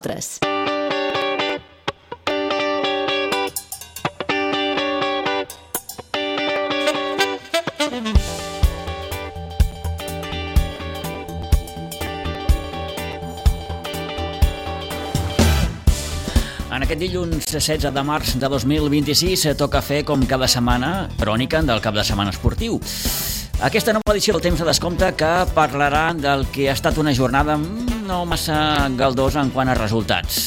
3. En aquest dilluns 16 de març de 2026 toca fer, com cada setmana, crònica del cap de setmana esportiu. Aquesta nova edició del Temps de Descompte que parlarà del que ha estat una jornada no massa galdosa en quant a resultats.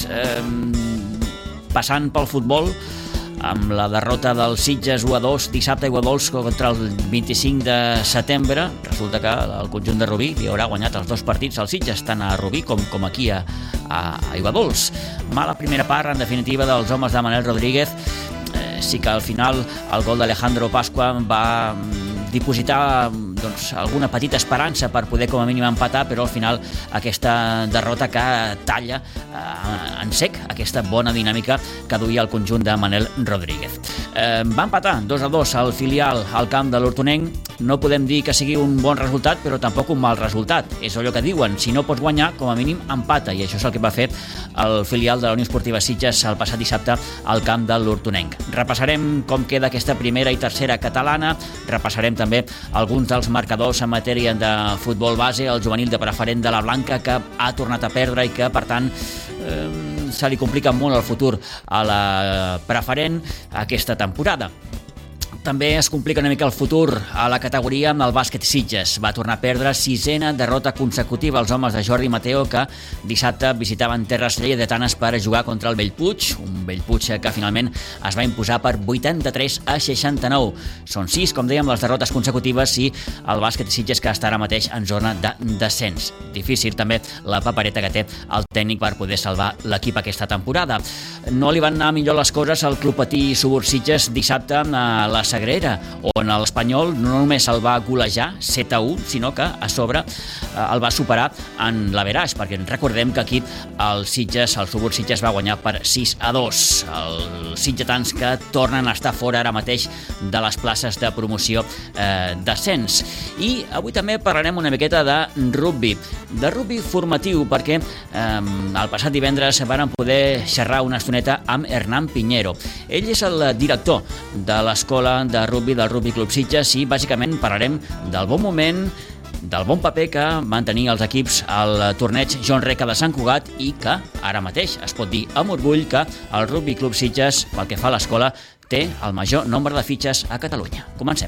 Passant pel futbol, amb la derrota del Sitges 1-2 dissabte a Iguadols contra el 25 de setembre. Resulta que el conjunt de Rubí li haurà guanyat els dos partits al Sitges, tant a Rubí com aquí a Iguadols. Mala primera part, en definitiva, dels homes de Manel Rodríguez. Sí que al final el gol d'Alejandro Pascua va dipositar alguna petita esperança per poder com a mínim empatar, però al final aquesta derrota que talla en sec aquesta bona dinàmica que duia el conjunt de Manel Rodríguez. Va empatar 2-2 al filial al camp de l'Hortonenc. No podem dir que sigui un bon resultat, però tampoc un mal resultat. És allò que diuen, si no pots guanyar, com a mínim empata, i això és el que va fer el filial de la Unió Esportiva Sitges el passat dissabte al camp de l'Hortonenc. Repassarem com queda aquesta primera i tercera catalana, repassarem també alguns dels marcadors en matèria de futbol base, el juvenil de preferent de la Blanca, que ha tornat a perdre i que, per tant, se li complica molt el futur a la preferent aquesta temporada. També es complica una mica el futur a la categoria amb el bàsquet Sitges. Va tornar a perdre sisena derrota consecutiva als homes de Jordi Mateo, que dissabte visitaven terres lleidatanes per jugar contra el Bellpuig, un Bellpuig que finalment es va imposar per 83-69. Són 6, com dèiem, les derrotes consecutives i el bàsquet Sitges que està ara mateix en zona de descens. Difícil també la papereta que té el tècnic per poder salvar l'equip aquesta temporada. No li van anar millor les coses al Club Patí Subur Sitges dissabte a la Sagrera, on l'Espanyol no només el va golejar 7-1, sinó que a sobre el va superar en l'averaix, perquè recordem que aquí el Subur Sitges va guanyar per 6-2. Els sitgetans que tornen a estar fora ara mateix de les places de promoció d'ascens. I avui també parlarem una miqueta de rugby formatiu, perquè el passat divendres van poder xerrar una estoneta amb Hernán Piñero. Ell és el director de l'escola de rugby del Rugby Club Sitges i bàsicament parlarem del bon moment, del bon paper que van tenir els equips al torneig Joan Reca de Sant Cugat i que ara mateix es pot dir amb orgull que el Rugby Club Sitges, pel que fa a l'escola, té el major nombre de fitxes a Catalunya. Comencem.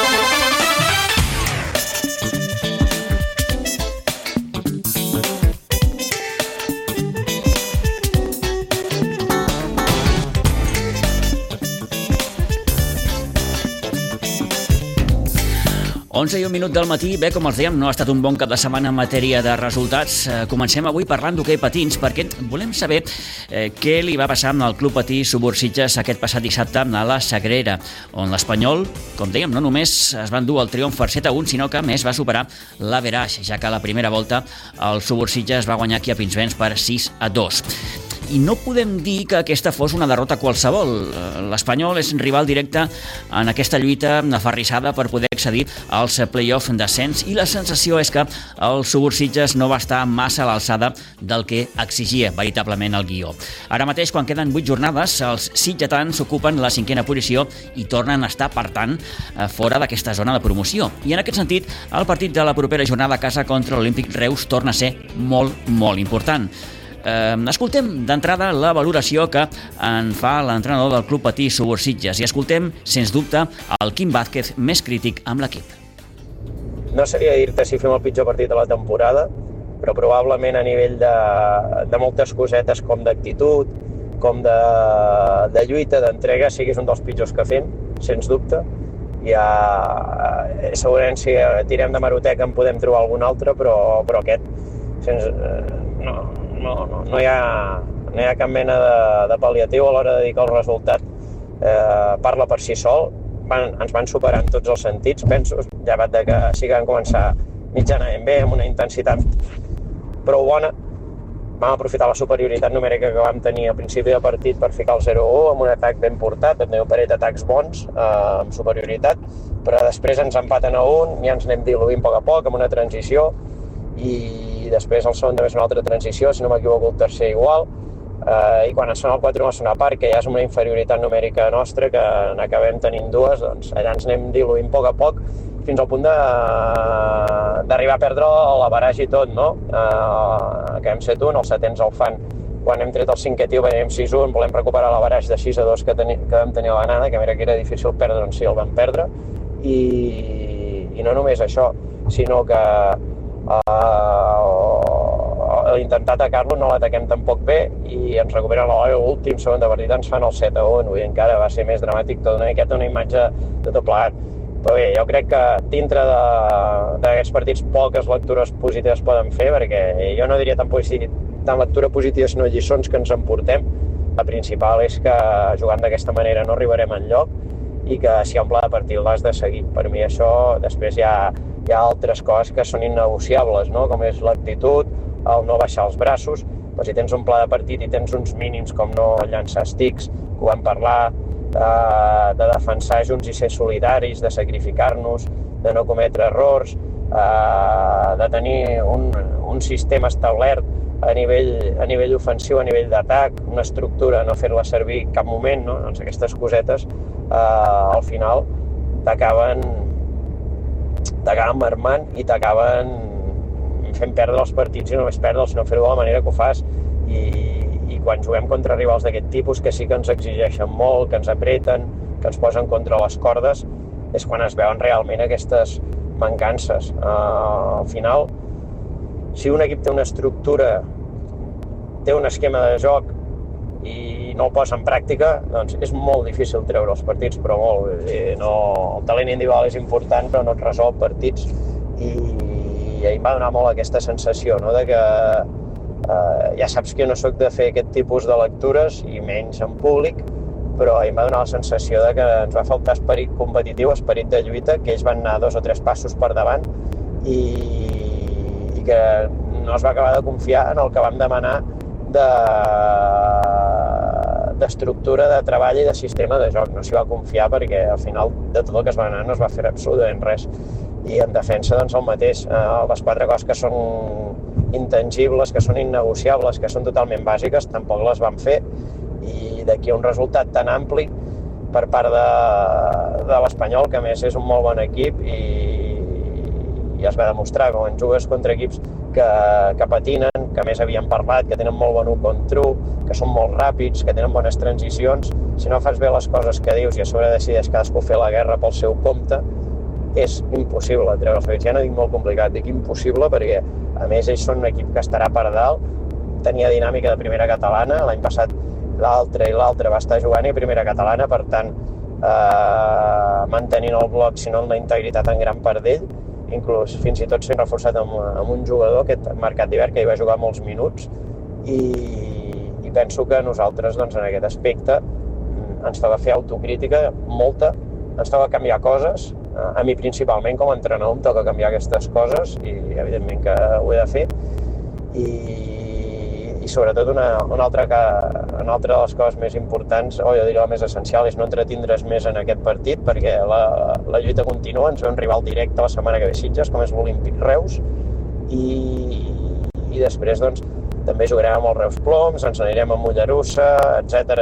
11 i un minut del matí. Bé, com els dèiem, no ha estat un bon cap de setmana en matèria de resultats. Comencem avui parlant d'hoquei patins, perquè volem saber què li va passar amb el Club Patí Subur Sitges aquest passat dissabte a la Sagrera, on l'Espanyol, com dèiem, no només es va endur el triomf per 7-1, sinó que a més va superar l'averaix, ja que a la primera volta el Subur Sitges va guanyar aquí a Pinsbens per 6-2. I no podem dir que aquesta fos una derrota qualsevol. L'Espanyol és rival directe en aquesta lluita aferrissada per poder accedir als play-off d'ascens i la sensació és que el Subur Sitges no va estar massa a l'alçada del que exigia veritablement el guió. Ara mateix, quan queden 8 jornades, els sitgetans ocupen la 5a posició i tornen a estar, per tant, fora d'aquesta zona de promoció. I en aquest sentit, el partit de la propera jornada a casa contra l'Olímpic Reus torna a ser molt, molt important. Escoltem d'entrada la valoració que en fa l'entrenador del Club Patí Subur Sitges i escoltem, sens dubte, el Quim Vázquez més crític amb l'equip. No sabria dir-te si fem el pitjor partit de la temporada, però probablement a nivell de moltes cosetes com d'actitud, com de lluita, d'entrega, sí que és un dels pitjors que fem, sens dubte. Ja segurament si tirem de maroteca en podem trobar algun altre, però aquest no hi ha cap mena de pal·liatiu a l'hora de dir que el resultat parla per si sol. Ens van superar en tots els sentits, penso, llevat de que sí que van començar mitjanament bé, amb una intensitat prou bona. Vam aprofitar la superioritat numèrica que vam tenir al principi de partit per ficar el 0-1 amb un atac ben portat, vam tenir un parell d'atacs bons amb superioritat, però després ens empaten a un i ens anem diluint a poc amb una transició i i després el segon també és una altra transició, si no m'equivoco el tercer igual, i quan es sona el 4 a la segona part, que ja és una inferioritat numèrica nostra, que n'acabem tenint dues, doncs allà ens anem diluint a poc, fins al punt d'arribar a perdre l'average i tot, no? Acabem 7-1, els setens el fan. Quan hem tret el cinquè tio venim 6-1, volem recuperar l'average de 6-2 que vam tenir a l'anada, que mira que era difícil perdre, doncs sí, el vam perdre. I no només això, sinó que intentar atacar-lo no l'ataquem tampoc bé i ens recuperen l'últim segon de partit, ens fan el 7-1, i encara va ser més dramàtic tot una miqueta, una imatge de tot plegat. Però bé, jo crec que dintre d'aquests partits poques lectures positives poden fer, perquè jo no diria tant lectura positiva, sinó lliçons que ens emportem. La principal és que jugant d'aquesta manera no arribarem enlloc i que si hi ha un pla de partit l'has de seguir. Per mi això, després hi ha altres coses que són innegociables, no? Com és l'actitud, el no baixar els braços, però si tens un pla de partit i tens uns mínims com no llançar estics, que ho vam parlar, de defensar junts i ser solidaris, de sacrificar-nos, de no cometre errors, de tenir un sistema establert a nivell ofensiu, a nivell d'atac, una estructura, no fer-la servir en cap moment, no? Doncs aquestes cosetes al final t'acaben marmant i t'acaben fent perdre els partits, i no només perdre'ls, sinó fer-ho de la manera que ho fas. I quan juguem contra rivals d'aquest tipus, que sí que ens exigeixen molt, que ens apreten, que ens posen contra les cordes, és quan es veuen realment aquestes mancances. Al final, si un equip té una estructura, té un esquema de joc i no el posa en pràctica, doncs és molt difícil treure els partits, però molt. El talent individual és important, però no et resol partits. I a mi em va donar molt aquesta sensació, no? De que ja saps que jo no soc de fer aquest tipus de lectures, i menys en públic, però a mi em va donar la sensació de que ens va faltar esperit competitiu, esperit de lluita, que ells van anar 2 o 3 passos per davant i que no es va acabar de confiar en el que vam demanar d'estructura, de treball i de sistema de joc. No s'hi va confiar perquè al final de tot el que es va anar no es va fer absolutament res. I en defensa doncs el mateix, les 4 coses que són intangibles, que són innegociables, que són totalment bàsiques, tampoc les vam fer, i d'aquí un resultat tan ampli per part de l'Espanyol, que a més és un molt bon equip i es va demostrar quan jugues contra equips que patinen, que a més havien parlat, que tenen molt bon 1 contra 1, que són molt ràpids, que tenen bones transicions. Si no fas bé les coses que dius i a sobre decideix cadascú fer la guerra pel seu compte, és impossible treure els partits. Ja no dic molt complicat, dic impossible, perquè a més ells són un equip que estarà per dalt, tenia dinàmica de primera catalana, l'any passat l'altre va estar jugant a primera catalana, per tant mantenint el bloc, si no en la integritat en gran part d'ell, inclús fins i tot sent reforçat amb un jugador, aquest Mercat d'Hivern, que hi va jugar molts minuts, i penso que nosaltres doncs, en aquest aspecte ens toca fer autocrítica, molta, ens toca canviar coses. A mi principalment com a entrenador em toca canviar aquestes coses i evidentment que ho he de fer, i sobretot una altra de les coses més importants, o jo diria la més essencial, és no entretindre's més en aquest partit, perquè la lluita continua, ens ve un rival directe la setmana que ve Sitges, com és l'Olímpic Reus, i després doncs també jugarem amb el Reus Ploms, ens anirem a Mollerussa, etc.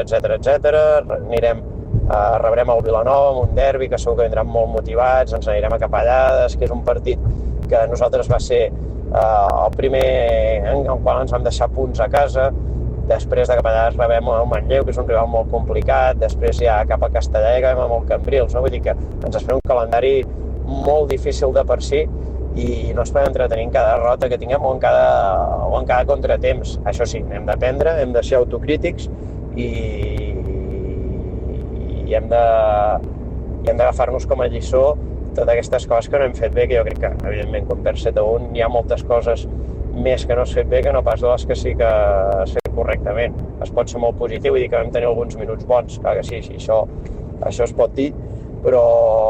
Rebrem el Vilanova amb un derbi que segur que vindran molt motivats, ens anirem a Capellades, que és un partit que a nosaltres va ser el primer en el qual ens vam deixar punts a casa. Després de Capellades rebem el Manlleu, que és un rival molt complicat, després ja cap a Castellà i acabem amb el Cambrils, no? Vull dir que ens espera un calendari molt difícil de per si i no ens podem entretenir en cada derrota que tinguem o en cada contratemps. Això sí, hem d'aprendre, hem de ser autocrítics i hem d'agafar-nos com a lliçó totes aquestes coses que no hem fet bé, que jo crec que, evidentment, quan perds 7-1 hi ha moltes coses més que no has fet bé que no pas de les que sí que has fet correctament. Es pot ser molt positiu i dir que vam tenir alguns minuts bons, clar que sí, això es pot dir, però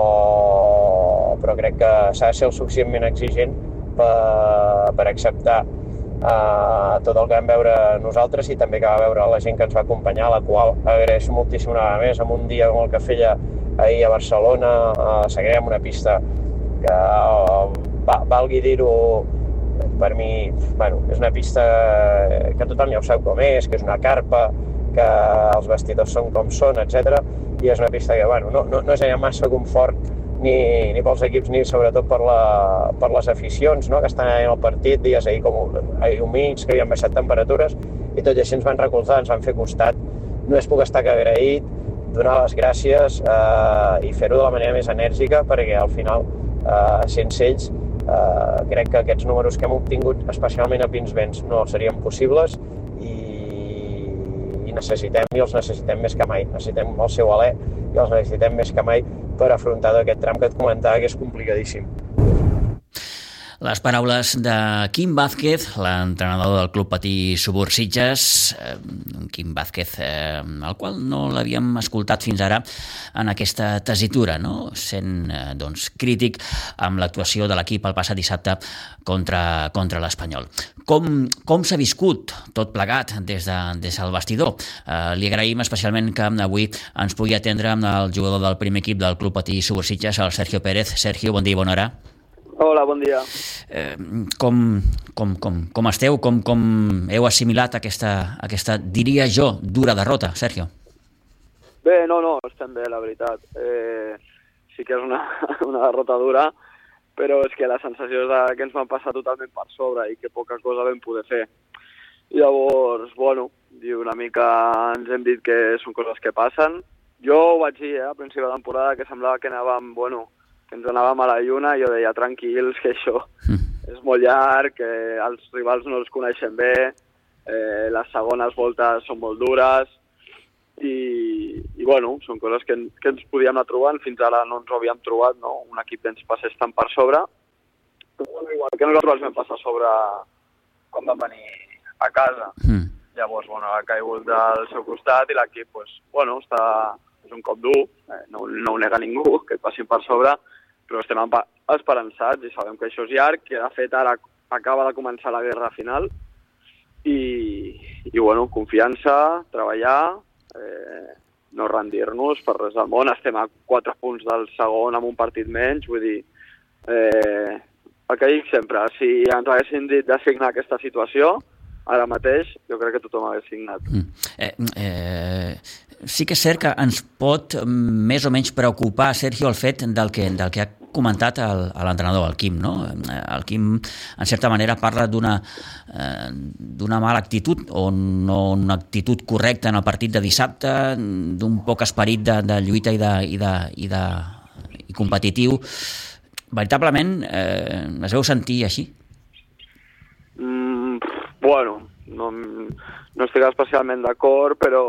crec que s'ha de ser el suficientment exigent per acceptar tot el que vam veure nosaltres i també que va veure la gent que ens va acompanyar, la qual agraeixo moltíssim una vegada més, en un dia com el que feia ahir a Barcelona, seguirem una pista que valgui dir-ho per mi, és una pista que tothom ja ho sap com és, que és una carpa, que els vestidors són com són, etc. I és una pista que no és allà massa confort ni pels equips ni sobretot per les aficions, no? Que estan allà al partit, dies ahir humits, que havien baixat temperatures, i tot i així ens van recolzar, ens van fer costat. Només puc estar agraït, donar les gràcies i fer-ho de la manera més enèrgica, perquè al final, sense ells, crec que aquests números que hem obtingut, especialment a Pinsbens, no serien possibles i els necessitem més que mai. Necessitem el seu alè i els necessitem més que mai per afrontar aquest tram que et comentava, que és complicadíssim. Les paraules de Quim Vázquez, l'entrenador del Club Patí Subur Sitges, Quim Vázquez, el qual no l'havíem escoltat fins ara en aquesta tessitura, no? Sent crític amb l'actuació de l'equip el passat dissabte contra l'Espanyol. Com s'ha viscut tot plegat des del vestidor? Li agraïm especialment que avui ens pugui atendre amb el jugador del primer equip del Club Patí Subur Sitges, el Sergio Pérez. Sergio, bon dia i bona hora. Hola, bon dia. Com esteu? Com heu assimilat aquesta, diria jo, dura derrota, Sergio? Bé, no, estem bé, la veritat. Sí que és una derrota dura, però és que la sensació és que ens van passar totalment per sobre i que poca cosa vam poder fer. Llavors, una mica ens hem dit que són coses que passen. Jo ho vaig dir, a principi de temporada, que semblava que anàvem, que ens anàvem a la lluna, i jo deia, tranquils, que això és molt llarg, que els rivals no els coneixen bé, les segones voltes són molt dures, i són coses que ens podíem anar trobant, fins ara no ens ho havíem trobat, no? Un equip que ens passés tant per sobre, però igual que nosaltres els vam passar a sobre quan vam venir a casa. Llavors, ha caigut del seu costat i l'equip, és un cop dur, no ho nega ningú, que et passin per sobre, però estem esperançats i sabem que això és llarg, que de fet ara acaba de començar la guerra final i confiança, treballar, no rendir-nos per res del món. Estem a 4 punts del segon amb un partit menys, vull dir, el que dic sempre, si ens haguessin dit de signar aquesta situació, ara mateix jo crec que tothom hagués signat. Sí que és cert que ens pot més o menys preocupar, Sergio, el fet del que ha comentat l'entrenador, el Quim, no? El Quim, en certa manera, parla d'una mala actitud o no una actitud correcta en el partit de dissabte, d'un poc esperit de lluita i competitiu. Veritablement, es veu sentir així? No estic especialment d'acord, però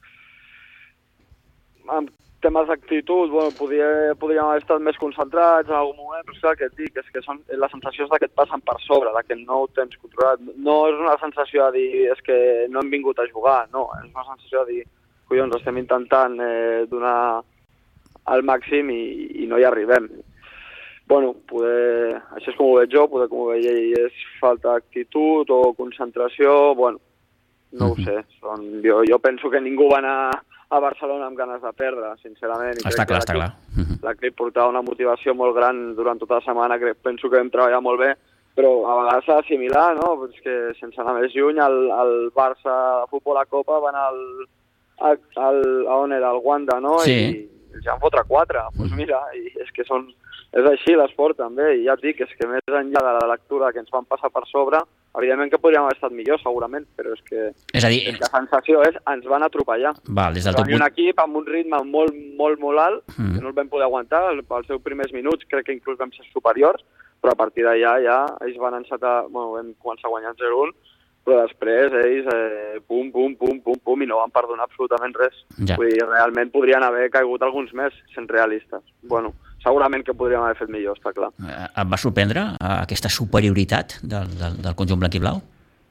en temes d'actitud, podríem haver estat més concentrats en algun moment, però és que el que et dic és que la sensació és que et passen per sobre, que no ho tens controlat. No és una sensació de dir és que no hem vingut a jugar, no, és una sensació de dir collons, estem intentant donar el màxim i no hi arribem. Això és com ho veig jo, poder com ho veig ell és falta d'actitud o concentració, no ho sé. Jo penso que ningú va anar a Barcelona amb ganes de perdre, sincerament. Està clar. L'equip portava una motivació molt gran durant tota la setmana, penso que vam treballar molt bé, però a vegades s'ha d'assimilar, no? És que sense anar més lluny, el Barça de futbol a Copa va anar on era, al Wanda, no? Sí. I ja en fotre 4. Doncs mira, i és que és així l'esport també, i ja et dic, és que més enllà de la lectura que ens van passar per sobre, evidentment que podríem haver estat millors, segurament, però és que la sensació és ens van atropellar. Des del un equip amb un ritme molt, molt, molt alt, que no el vam poder aguantar, els seus primers minuts crec que inclús vam ser superiors, però a partir d'allà ja ells van encetar, vam començar guanyant 0-1, però després ells pum, i no van perdonar absolutament res. Ja. Vull dir, realment podrien haver caigut alguns més, sent realistes. Segurament que podríem haver fet millor, està clar. Et va sorprendre aquesta superioritat del conjunt blanc i blau?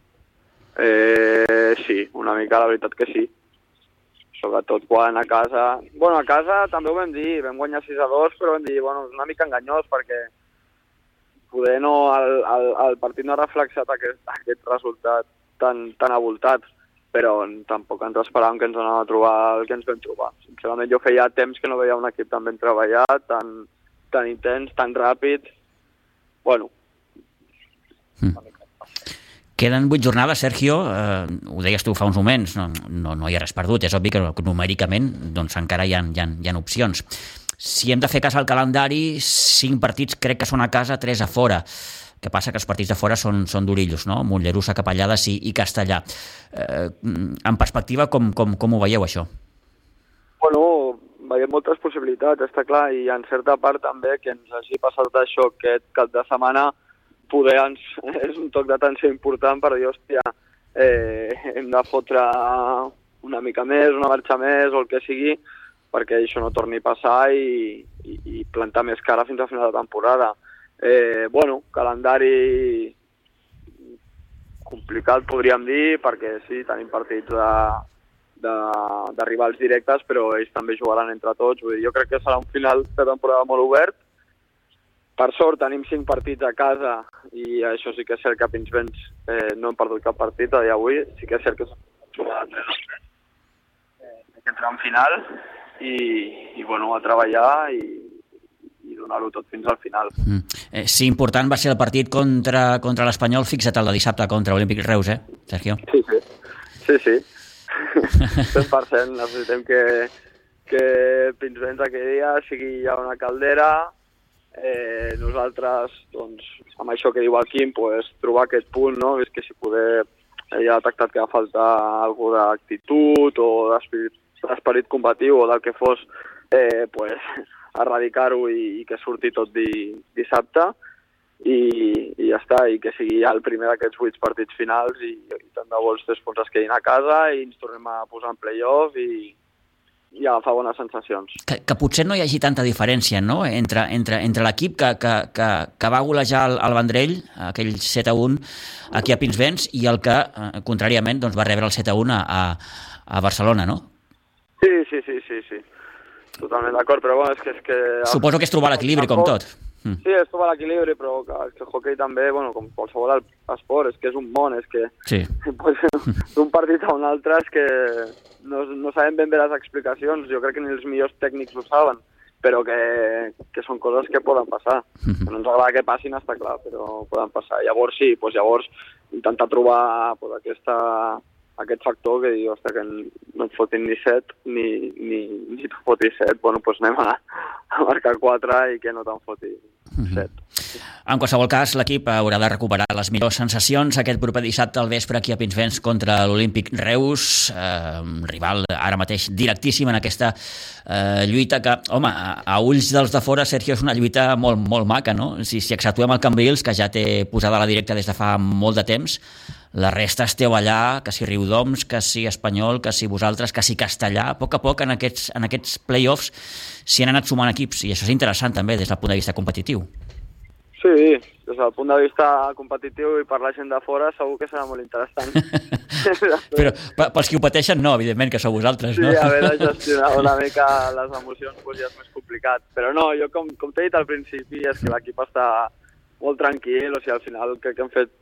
Sí, una mica, la veritat que sí. Sobretot quan a casa... a casa també ho vam dir, vam guanyar 6-2, però vam dir, és una mica enganyós perquè poder no... El partit no ha reflexat aquest resultat tan avoltat, però tampoc ens esperàvem que ens anàvem a trobar el que ens vam trobar. Sincerament, jo feia temps que no veia un equip tan ben treballat, tan intens, tan ràpid. Queden 8 jornades, Sergio, ho deies tu fa uns moments, no hi ha res perdut, és obvi que numèricament doncs, encara hi ha opcions. Si hem de fer cas al calendari, 5 partits crec que són a casa, 3 a fora. El que passa que els partits de fora són d'orillos, no? Mollerussa, Capellades i Castellà. En perspectiva, com ho veieu, això? Bueno, veiem moltes possibilitats, està clar, i en certa part també que ens hagi passat això aquest cap de setmana poder és un toc d'atenció important per dir, hòstia, hem de fotre una mica més, una marxa més o el que sigui, perquè això no torni a passar i plantar més cara fins a final de temporada. Bueno, calendari complicat, podríem dir, perquè sí, tenim partits de rivals directes, però ells també jugaran entre tots. Vull dir, jo crec que serà un final de temporada molt obert. Per sort tenim 5 partits a casa i això sí que és cert que a Pinsbens no hem perdut cap partit a dia d'avui. Sí que és cert que s'ha jugat aquest tram final i bueno, a treballar i donar-ho tot fins al final. Sí, important va ser el partit contra l'Espanyol. Fixa't el de dissabte contra Olímpic Reus, Sergio? Sí. 100%. Necessitem que Pinsbens aquell dia sigui ja una caldera. Nosaltres, doncs, amb això que diu el Quim, pues, trobar aquest punt, no? És que si poder ja ha detectat que va faltar alguna d'actitud o d'esperit combatiu o del que fos, pues, erradicar-ho i que surti tot dissabte i ja està, i que sigui ja el primer d'aquests 8 partits finals i tant de bo els 3 punts es quedin a casa i ens tornem a posar en play-off i agafar bones sensacions. Que potser no hi hagi tanta diferència, no?, entre l'equip que va golejar el Vendrell, aquell 7-1 aquí a Pinsbens, i el que, contràriament, doncs, va rebre el 7-1 a Barcelona, no? Sí. Totalment d'acord, però bueno, és que... Suposo que és trobar l'equilibri, com tot. Sí, és trobar l'equilibri, però que el hoquei també, bueno, com qualsevol esport, és que és un món, és que sí. D'un partit a un altre és que no sabem ben bé les explicacions, jo crec que ni els millors tècnics ho saben, però que són coses que poden passar. Que no ens agrada que passin, està clar, però poden passar. Llavors sí, llavors intentar trobar aquest factor que diu, ostres, que no et fotin ni 7 ni tu fotis 7, bueno, doncs anem a marcar 4 i que no te'n foti 7. En qualsevol cas, l'equip haurà de recuperar les millors sensacions aquest proper dissabte al vespre aquí a Pinsbens contra l'Olímpic Reus, rival ara mateix directíssim en aquesta lluita que, home, a ulls dels de fora, Sergio, és una lluita molt, molt maca, no? Si exceptuem el Cambrils, que ja té posada a la directa des de fa molt de temps, la resta esteu allà, que si Riudoms, que si Espanyol, que si vosaltres, que si Castellà. A poc en aquests play-offs s'hi han anat sumant equips, i això és interessant també des del punt de vista competitiu. Sí, des del punt de vista competitiu i per la gent de fora segur que serà molt interessant. Però pels qui ho pateixen no, evidentment, que sou vosaltres, no? Sí, haver de gestionar una mica les emocions ja és més complicat. Però no, jo com t'he dit al principi és que l'equip està molt tranquil, o sigui, al final crec que hem fet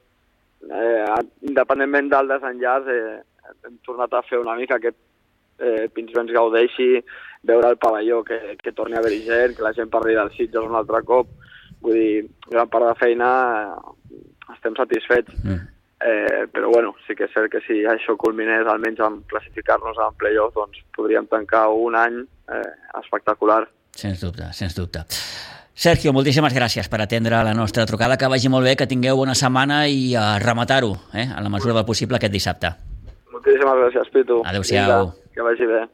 independentment del desenllaç hem tornat a fer una mica que Pinsbens gaudeixi, veure el pavelló que torni a haver-hi gent, que la gent parli dels Sitges un altre cop, vull dir, gran part de feina estem satisfets, però bueno, sí que és cert que si això culminés almenys en classificar-nos en play-off, doncs podríem tancar un any espectacular. Sens dubte. Sergio, moltíssimes gràcies per atendre la nostra trucada, que vagi molt bé, que tingueu bona setmana i a rematar-ho, en la mesura del possible aquest dissabte. Moltíssimes gràcies, Pitu. Adéu-siau. Que vagi bé.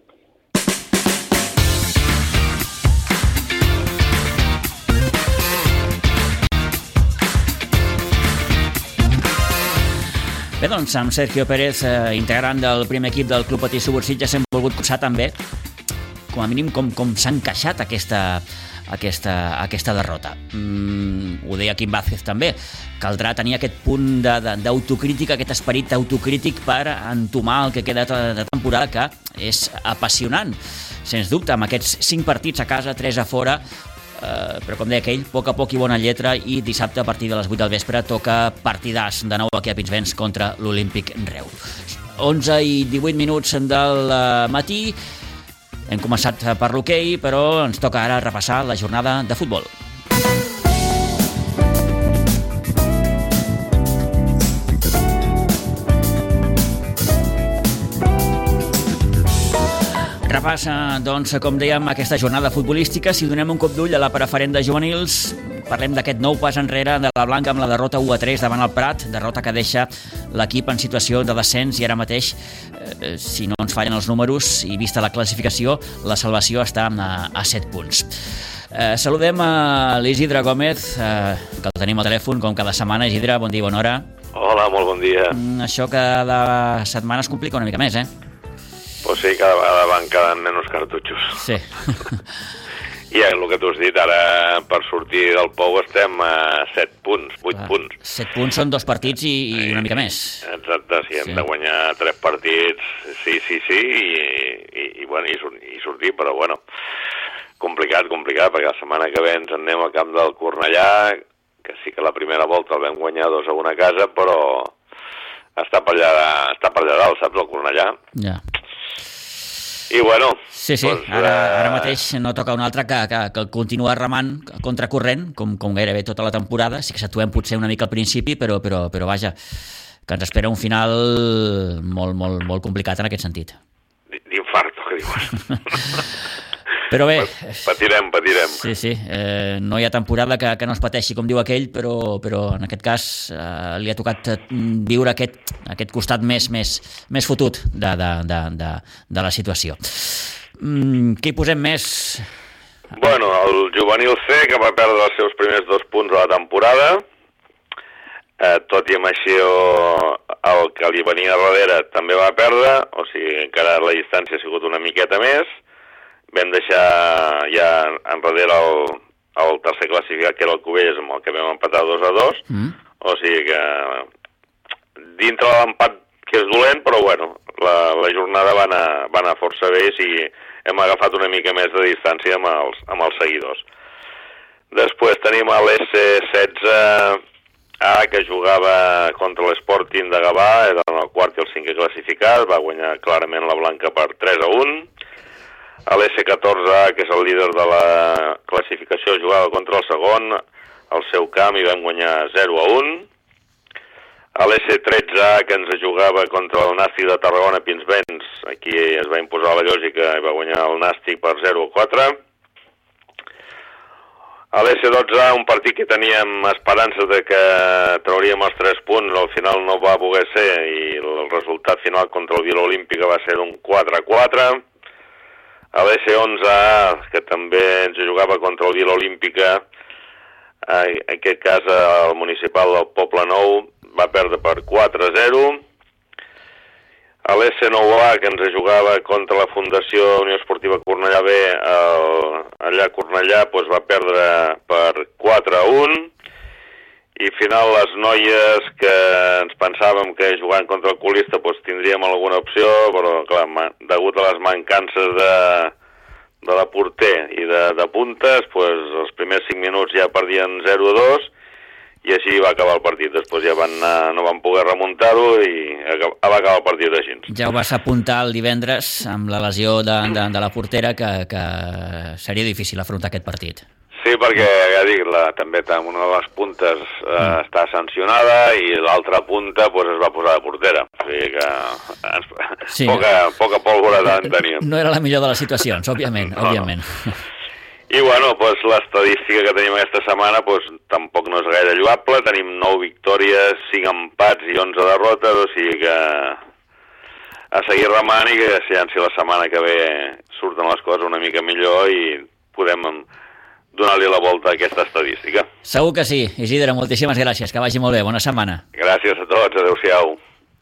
Bé, doncs, amb Sergio Pérez, integrant del primer equip del Club Patí Subursitges, hem volgut posar també, com a mínim, com s'ha encaixat aquesta derrota. Ho deia Quim Vázquez també, caldrà tenir aquest punt d'autocrítica, aquest esperit autocrític per entomar el que queda de temporada, que és apassionant, sens dubte, amb aquests 5 partits a casa, 3 a fora, però com deia aquell, a poc i bona lletra, i dissabte a partir de les 8 del vespre toca partidàs de nou aquí a Pinsbens contra l'Olímpic Reus. 11 i 18 minuts del matí. Hem començat per l'hoquei, però ens toca ara repassar la jornada de futbol. Repassa, doncs, com dèiem, aquesta jornada futbolística. Si donem un cop d'ull a la preferent de juvenils, parlem d'aquest nou pas enrere de la Blanca amb la derrota 1-3 davant el Prat, derrota que deixa l'equip en situació de descens i ara mateix, si no ens fallen els números i vista la classificació, la salvació està a 7 punts. Saludem a l'Isidre Gómez, que el tenim al telèfon com cada setmana. Isidre, bon dia, bona hora. Hola, molt bon dia. Això cada setmana es complica una mica més, Pues sí, cada vegada van quedant menys cartutxos. Sí. I el que tu has dit, ara per sortir del Pou estem a 7 punts, 8 punts. 7 punts són 2 partits i una mica més. Exacte, sí, hem de guanyar 3 partits, sí, i sortir, però bueno, complicat, perquè la setmana que ve ens anem al camp del Cornellà, que sí que la primera volta el vam guanyar 2-1 a casa, però està per allà dalt, saps, el Cornellà? Ja. I bueno... Sí, doncs, ara mateix no toca un altre que continuar remant contracorrent, com gairebé tota la temporada. Sí que s'atuem potser una mica al principi, però vaja, que ens espera un final molt complicat en aquest sentit. D'infarto, que dius. Però bé... Patirem. Sí. No hi ha temporada que no es pateixi, com diu aquell, però en aquest cas li ha tocat viure aquest costat més fotut de la situació. Què hi posem més? Bueno, el juvenil C, que va perdre els seus primers 2 punts a la temporada, tot i amb això el que li venia darrere també va perdre, o sigui, encara la distància ha sigut una miqueta més. Vam deixar ja enrere el tercer classificat, que era el Cubelles, amb el que vam empatar 2-2. O sigui que dintre de l'empat, que és dolent, però bueno, la jornada va anar força bé i hem agafat una mica més de distància amb els seguidors. Després tenim l'S16A, que jugava contra l'Sporting de Gavà, era el quart i el cinquè classificat, va guanyar clarament la Blanca per 3-1. A l'S14A, que és el líder de la classificació, jugava contra el segon, al seu camp, i vam guanyar 0-1. A l'S13A, que ens jugava contra el Nàstic de Tarragona Pinsbens, aquí es va imposar la lògica i va guanyar el Nàstic per 0-4. A l'S12A, un partit que teníem esperança de que trauríem els 3 punts, al final no va poder ser, i el resultat final contra el Vila Olímpica va ser d'un 4-4. A l'S11A, que també ens jugava contra el Vila Olímpica, en aquest cas el municipal del Poble Nou, va perdre per 4-0. A l'S9A, que ens jugava contra la Fundació Unió Esportiva Cornellà B, allà a Cornellà, va perdre per 4-1. I al final les noies que ens pensàvem que jugant contra el Colista tindríem alguna opció, però clar, degut a les mancances de la porter i de puntes, els primers 5 minuts ja perdien 0-2 i així va acabar el partit. Després ja no van poder remuntar-ho i va acabar el partit així. Ja ho vas apuntar el divendres amb la lesió de la portera, que seria difícil afrontar aquest partit. Sí, perquè, ja dic, també una de les puntes està sancionada i l'altra punta es va posar de portera. O sigui que poca pólvora teníem. No era la millor de les situacions, òbviament. I bueno, l'estadística que tenim aquesta setmana tampoc no és gaire lloable. Tenim 9 victòries, 5 empats i 11 derrotes, o sigui que a seguir remant i que si la setmana que ve surten les coses una mica millor i podem donar-li la volta a aquesta estadística. Segur que sí. Isidre, moltíssimes gràcies. Que vagi molt bé. Bona setmana. Gràcies a tots. Adéu-siau.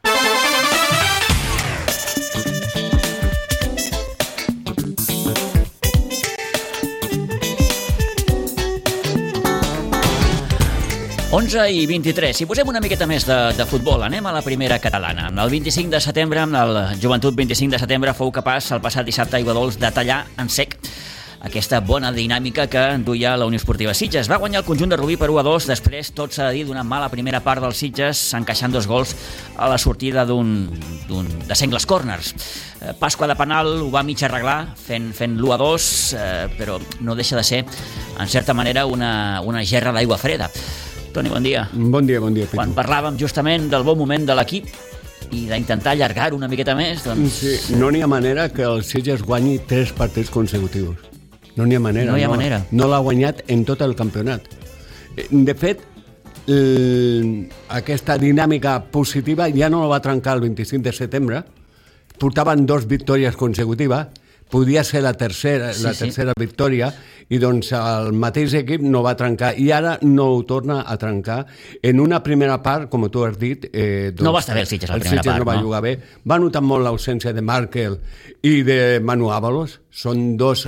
Onze i 23. Si posem una miqueta més de futbol, anem a la primera catalana. El 25 de setembre, amb el Joventut 25 de setembre, fou capaç el passat dissabte a Aiguadols de tallar en sec aquesta bona dinàmica que duia la Unió Esportiva Sitges. Va guanyar el conjunt de Rubí per 1-2, després tot s'ha de dir d'una mala primera part dels Sitges, encaixant 2 gols a la sortida de sengles corners. Pasqua de penal ho va mig arreglar fent l'1-2, però no deixa de ser, en certa manera, una gerra d'aigua freda. Toni, bon dia. Bon dia, Peter. Quan parlàvem justament del bon moment de l'equip, i d'intentar allargar una miqueta més, doncs... Sí, no n'hi ha manera que el Sitges guanyi 3 partits consecutius. No n'hi ha manera. No hi ha manera. No l'ha guanyat en tot el campionat. De fet, aquesta dinàmica positiva ja no la va trencar el 25 de setembre. Portaven 2 victòries consecutives. Podia ser la tercera victòria, i doncs el mateix equip no va trencar, i ara no ho torna a trencar. En una primera part, com tu has dit... doncs, no va estar bé el Sitges, la primera part. El Sitges no va jugar bé. Va notar molt l'ausència de Markel i de Manu Ábalos. Són dos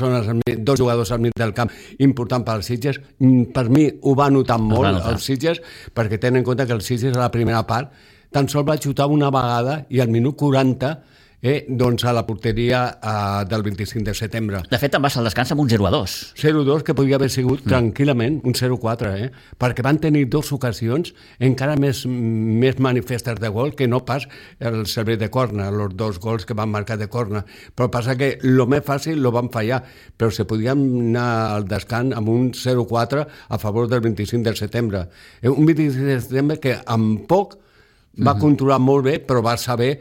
jugadors al mig del camp important per als Sitges. Per mi ho va notar molt els Sitges, perquè tenen en compte que el Sitges a la primera part tan sols va xutar una vegada, i al minut 40 doncs a la porteria del 25 de setembre. De fet, te'n vas al descans amb un 0-2. 0-2 que podia haver sigut tranquil·lament un 0-4, perquè van tenir 2 ocasions encara més manifestes de gol que no pas el servei de corna, els 2 gols que van marcar de corna. Però passa que el més fàcil lo van fallar, però se podien anar al descans amb un 0-4 a favor del 25 de setembre. Un 25 de setembre que amb poc va controlar molt bé, però va saber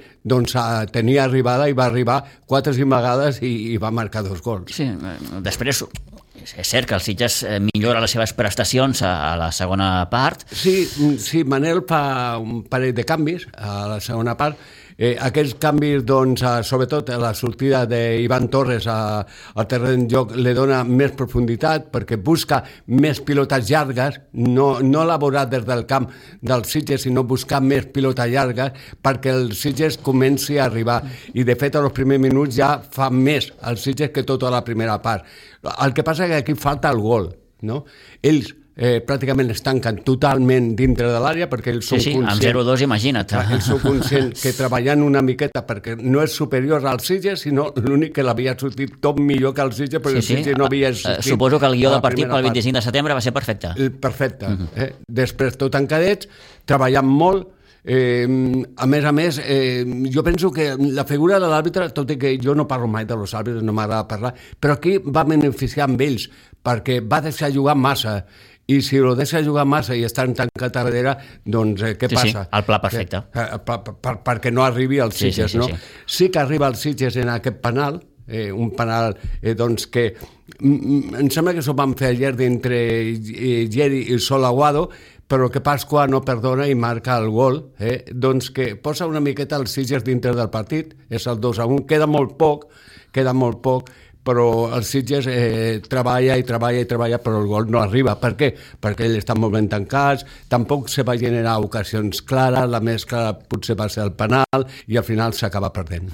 tenir arribada, i va arribar 4 o 5 vegades i va marcar 2 gols. Sí, després és cert que el Sitges millora les seves prestacions a la segona part. Sí, Manel fa un parell de canvis a la segona part. Aquests canvis, doncs, sobretot la sortida d'Ivan Torres al terreny de joc li dona més profunditat, perquè busca més pilotes llargues, no elaborar des del camp del Sitges, sinó buscar més pilotes llargues perquè el Sitges comenci a arribar. I de fet, als primers minuts ja fa més el Sitges que tota la primera part. El que passa és que aquí falta el gol, no? Ells pràcticament es tanquen totalment dintre de l'àrea, perquè ells són conscients... amb 0-2 imagina't. Ells són conscients que treballant una miqueta, perquè no és superior al Sitges, sinó l'únic que l'havia sortit tot millor que el Sitges, perquè el Sitges no havia sortit... Suposo que el guió de partit pel 25 de setembre va ser perfecte. Perfecte. Després, tot encadets, treballant molt. A més, jo penso que la figura de l'àrbitre, tot i que jo no parlo mai de los àrbitres, no m'agrada parlar, però aquí va beneficiar amb ells, perquè va deixar jugar massa, i si ho deixa jugar massa i estan tancat a darrere, doncs què passa? Sí, el pla perfecte. Perquè no arribi al Sitges, no? Sí que arriba al Sitges en aquest penal, un penal doncs que em sembla que s'ho van fer ayer entre Geri i Sol Aguado, però que Pasqua no perdona i marca el gol, doncs que posa una miqueta el Sitges dintre del partit, és el 2-1, queda molt poc, però el Sitges treballa, però el gol no arriba. Per què? Perquè ells estan molt ben tancats, tampoc se va generar ocasions clares, la més clara potser va ser el penal, i al final s'acaba perdent.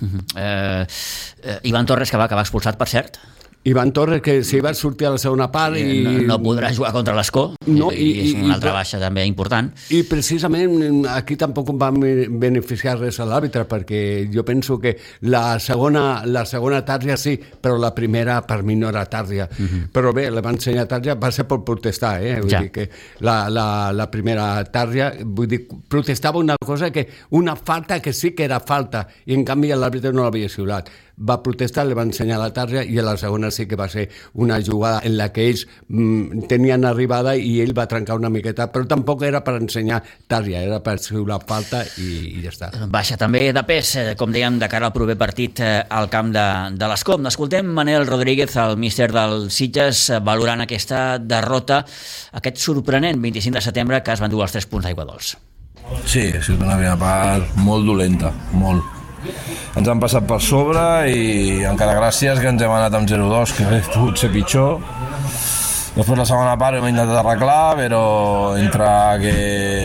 Ivan Torres, que va acabar expulsat, per cert. Ivan Torres, que s'hi va sortir a la segona part i... No podrà jugar contra l'Escó, és una altra baixa també important. I precisament aquí tampoc va beneficiar res a l'àrbitre, perquè jo penso que la segona tàrgia sí, però la primera per mi no era tàrgia. Però bé, la va ensenyar tàrgia, va ser per protestar, vull dir que la primera tàrgia, vull dir, protestava una cosa que, una falta que sí que era falta, i en canvi l'àrbitre no l'havia xiulat. Va protestar, li va ensenyar la tàrgia, i a la segona sí que va ser una jugada en la que ells tenien arribada i ell va trencar una miqueta, però tampoc era per ensenyar tàrgia, era per xiular falta i ja està. Baixa també de pes, com dèiem, de cara al proper partit al camp de l'Escó. Escoltem Manel Rodríguez, el míster del Sitges, valorant aquesta derrota, aquest sorprenent 25 de setembre que es van dur els 3 punts d'Aigua Dols. Sí, ha sigut una primera part molt dolenta, molt. Ens han passat per sobre i encara gràcies que ens hem anat amb 0-2, que hauria pogut ser pitjor. Després la segona part hem intentat arreglar, però entre que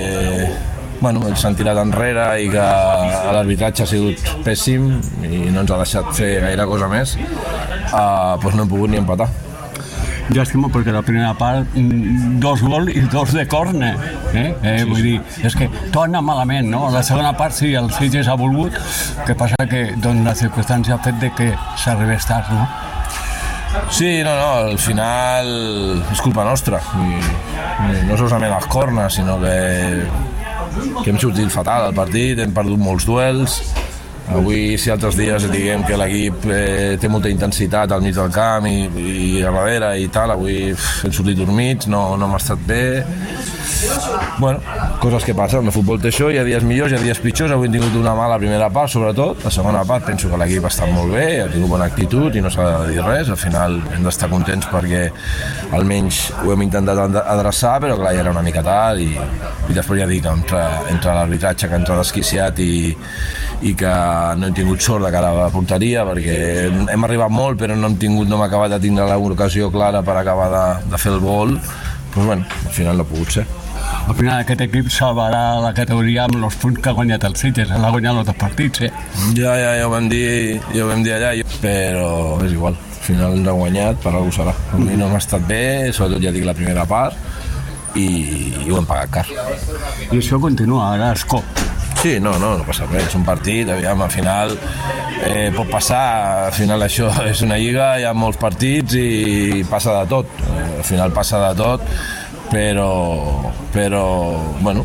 ells s'han tirat enrere i que l'arbitratge ha sigut pèssim i no ens ha deixat fer gaire cosa més, doncs no hem pogut ni empatar. Llàstima, perquè la primera part 2 gols i 2 de córner, vull dir, és que tot anava malament, no? La segona part sí, el Sitges ha volgut, que passa que doncs, la circumstància ha fet de que s'arribés tard, no? Sí, al final és culpa nostra, i no solament les cornes, sinó que hem sortit fatal al partit, hem perdut molts duels, Avui, si altres dies diguem que l'equip té molta intensitat al mig del camp i a darrere i tal, avui hem sortit dormits, no hem estat bé. Bueno, coses que passen, el futbol té això, hi ha dies millors, hi ha dies pitjors. Avui hem tingut una mala primera part, sobretot. La segona part penso que l'equip ha estat molt bé, ha tingut bona actitud i no s'ha de dir res. Al final hem d'estar contents perquè almenys ho hem intentat adreçar, però clar, ja era una mica tard i després ja dic, entre l'arbitratge que ens ha desquiciat i que no hem tingut sort de cara a la porteria, perquè hem arribat molt però no hem acabat de tindre l'ocasió clara per acabar de fer el gol. Doncs bueno, al final no ha pogut ser. Al final aquest equip salvarà la categoria amb els punts que ha guanyat el Sitges, l'ha guanyat els 2 partits, Ja ho vam dir allà, però és igual, al final ens ha guanyat, per alguna cosa serà. Avui no hem estat bé, sobretot ja dic la primera part, i ho hem pagat car. I això continua, ara es cop. Sí, no passa res, és un partit, aviam, al final pot passar, al final això és una lliga, hi ha molts partits i passa de tot, al final passa de tot, però bueno,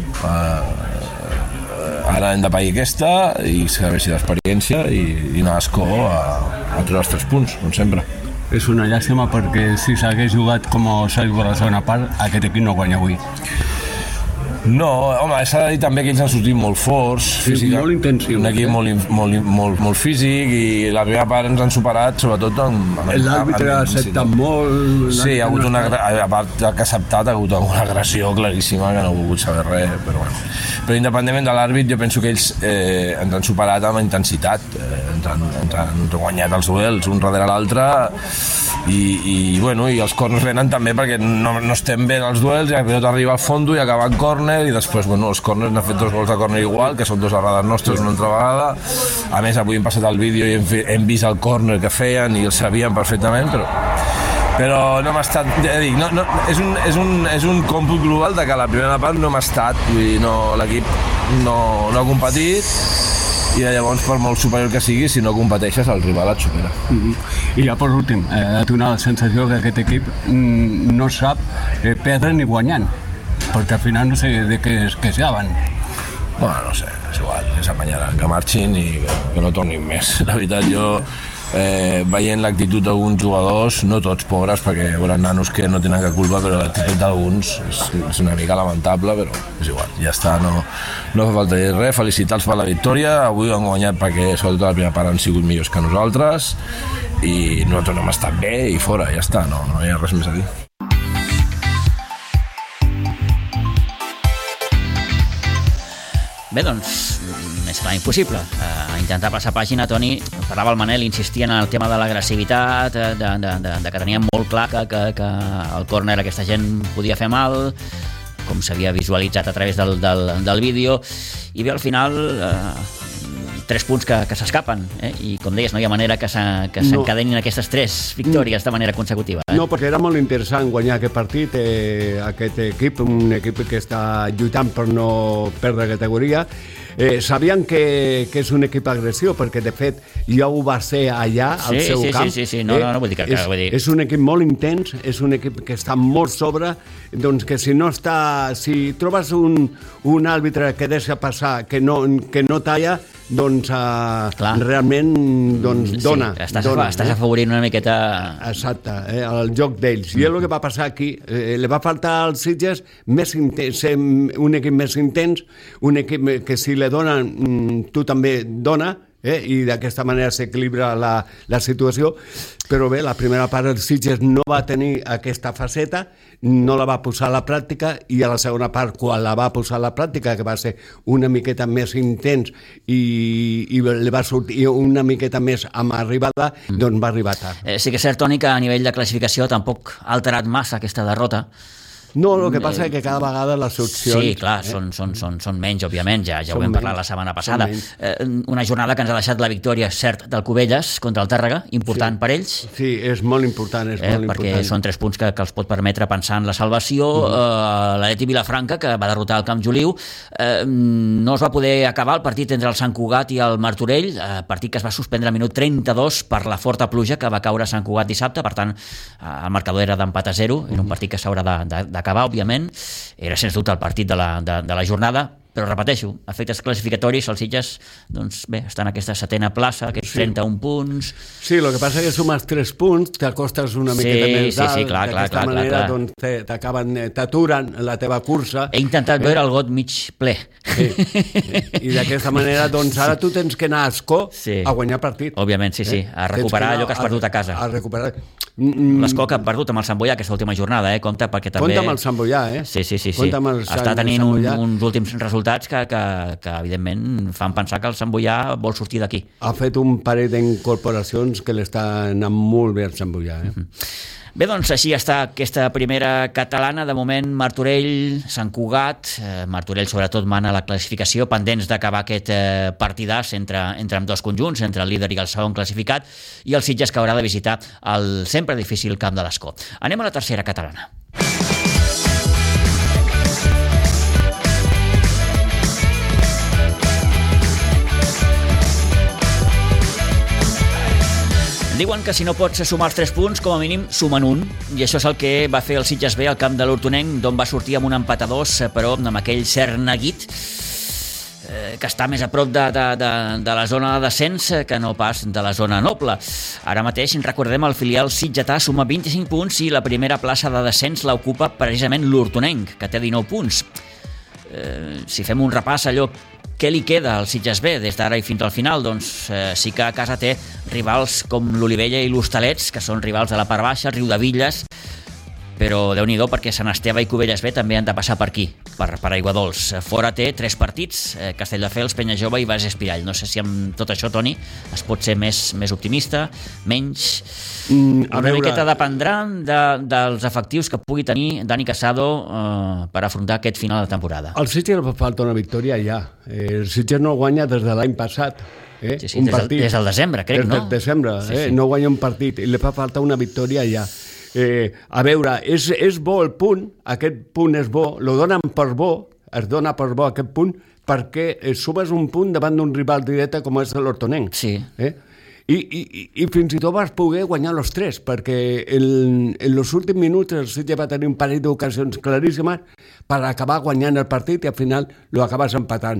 ara hem de pagar aquesta i serveixi d'experiència i anar a escó a treure els 3 punts, com sempre. És una llàstima perquè si s'hagués jugat com s'ha jugat la segona part, aquest equip no guanya avui. No, home, s'ha de dir també que ells han sortit molt forts, física, molt intensiu, un equip molt físic, i la primera part ens han superat, sobretot amb l'àrbitre ha acceptat molt. Sí, ha hagut a part que ha acceptat, ha hagut una agressió claríssima que no ha volgut saber res, però bueno. Però independentment de l'àrbit, jo penso que ells ens han superat amb intensitat, ens han guanyat els duels un darrere l'altre, i els corners venen també perquè no estem bé en els duels, i la pilota arriba al fondo i acaba en córner, i després els corners n'han fet 2 gols de córner igual, que són 2 errades nostres una altra vegada. A més, avui hem passat el vídeo i hem vist el córner que feien i el sabien perfectament, però no hem estat, ja dic, és un còmput global de que la primera part no hem estat, vull dir, l'equip no ha competit, i llavors, per molt superior que sigui, si no competeixes, el rival et supera. I ja per últim, ha donat la sensació que aquest equip no sap perdre ni guanyant, perquè al final no sé de què es queixaven. Bueno, no sé, és igual, que s'apanyaran, que marxin i que no tornin més. La veritat, jo veient l'actitud d'alguns jugadors, no tots pobres, perquè hi haurà nanos que no tenen cap culpa, però l'actitud d'alguns és una mica lamentable, però és igual, ja està, no fa falta dir res, felicitar-los per la victòria. Avui han guanyat perquè sobretot la primera part han sigut millors que nosaltres i nosaltres no hem estat bé i fora, ja està, no hi ha res més a dir. Bé, doncs, més clar impossible. Intentar passar pàgina, Toni, parlava el Manel, insistia en el tema de l'agressivitat, de que teníem molt clar que el córner aquesta gent podia fer mal, com s'havia visualitzat a través del vídeo, i bé, al final 3 punts que s'escapen, i com deies, no hi ha manera que s'encadenin aquestes 3 victòries de manera consecutiva. No, perquè era molt interessant guanyar aquest partit, aquest equip, un equip que està lluitant per no perdre categoria. Sabien que és un equip agressiu, perquè de fet ja ho va ser allà al seu camp. Sí, no vull dir que vull dir. És un equip molt intens, és un equip que està molt sobre, doncs que si trobes un àrbitre que deixa passar, que no talla, doncs realment dona. Estàs afavorint una miqueta... Exacte, el joc d'ells. I és el que va passar aquí. Li va faltar als Sitges més intens, un equip més intens, un equip que si li donen, tu també dona, i d'aquesta manera s'equilibra la situació. Però bé, la primera part del Sitges no va tenir aquesta faceta, no la va posar a la pràctica, i a la segona part, quan la va posar a la pràctica, que va ser una miqueta més intens i li va sortir una miqueta més amb arribada, doncs va arribar tard. Sí que és cert, Toni, que a nivell de classificació tampoc ha alterat massa aquesta derrota. No, el que passa és que cada vegada les opcions... Sí, clar, són menys, òbviament, ja ho vam parlar la setmana passada. Una jornada que ens ha deixat la victòria, cert, del Cubelles contra el Tàrrega, important per ells. Sí, és molt important, perquè són 3 punts que els pot permetre pensar en la salvació. L'Atleti Vilafranca, que va derrotar el Camp Joliu, no es va poder acabar el partit entre el Sant Cugat i el Martorell, partit que es va suspendre al minut 32 per la forta pluja que va caure a Sant Cugat dissabte. Per tant, el marcador era d'empat a 0, era un partit que s'haurà d'acabar, òbviament. Era sens dubte el partit de la jornada. però repeteixo, efectes classificatoris, els Sitges, doncs bé, estan en aquesta setena plaça, aquests 31 punts. Sí, el que passa és que sumes 3 punts, t'acostes una miqueta més dalt, d'aquesta manera doncs t'aturen la teva cursa. He intentat veure el got mig ple. Sí. I d'aquesta manera, doncs ara tu tens que anar a Ascó a guanyar partit. Òbviament, sí, a recuperar allò que has perdut a casa. A recuperar... L'Ascó que ha perdut amb el Sant Boià aquesta última jornada, compta perquè també... Compta amb el Sant Boià, Sí. Està tenint uns últims resultats que evidentment fan pensar que el Sant Boià vol sortir d'aquí. Ha fet un parell d'incorporacions que l'està anant molt bé al Sant Boià. Bé, doncs així està aquesta primera catalana. De moment, Martorell, Sant Cugat, Martorell sobretot mana la classificació, pendents d'acabar aquest partidàs entre ambdós conjunts, entre el líder i el segon classificat, i el Sitges que haurà de visitar el sempre difícil camp de l'Ascó. Anem a la tercera catalana. Diuen que si no pots sumar els 3 punts, com a mínim sumen un, i això és el que va fer el Sitges B al camp de l'Hortonenc, d'on va sortir amb un empat a 2, però amb aquell cert neguit que està més a prop de la zona de descens que no pas de la zona noble. Ara mateix, recordem, el filial sitgetà suma 25 punts i la primera plaça de descens l'ocupa precisament l'Hortonenc, que té 19 punts. Si fem un repàs allò què li queda al Sitges B des d'ara i fins al final, doncs sí que a casa té rivals com l'Olivella i l'Hostalets, que són rivals de la part baixa, Riudevilles, però Déu-n'hi-do perquè Sant Esteve i Cubelles B també han de passar per aquí, per Aiguadols. Fora té 3 partits, Castelldefels, Penyajove i Bages Espirall. No sé si amb tot això, Toni, es pot ser més optimista, menys... Una miqueta dependrà dels efectius que pugui tenir Dani Casado per afrontar aquest final de temporada. Al Sitges li fa falta una victòria ja. El Sitges no guanya des de l'any passat. Sí, des del desembre, crec, no? Des del desembre, no guanya un partit i li fa falta una victòria ja. A veure, és bo el punt, aquest punt és bo, lo donen per bo, es dona per bo aquest punt, perquè sumes un punt davant d'un rival directe com és l'Hortonenc. Sí. I fins i tot vas poder guanyar els 3, perquè en els últims minuts el Sitges va tenir un parell d'ocasions claríssimes per acabar guanyant el partit i al final lo acabes empatant.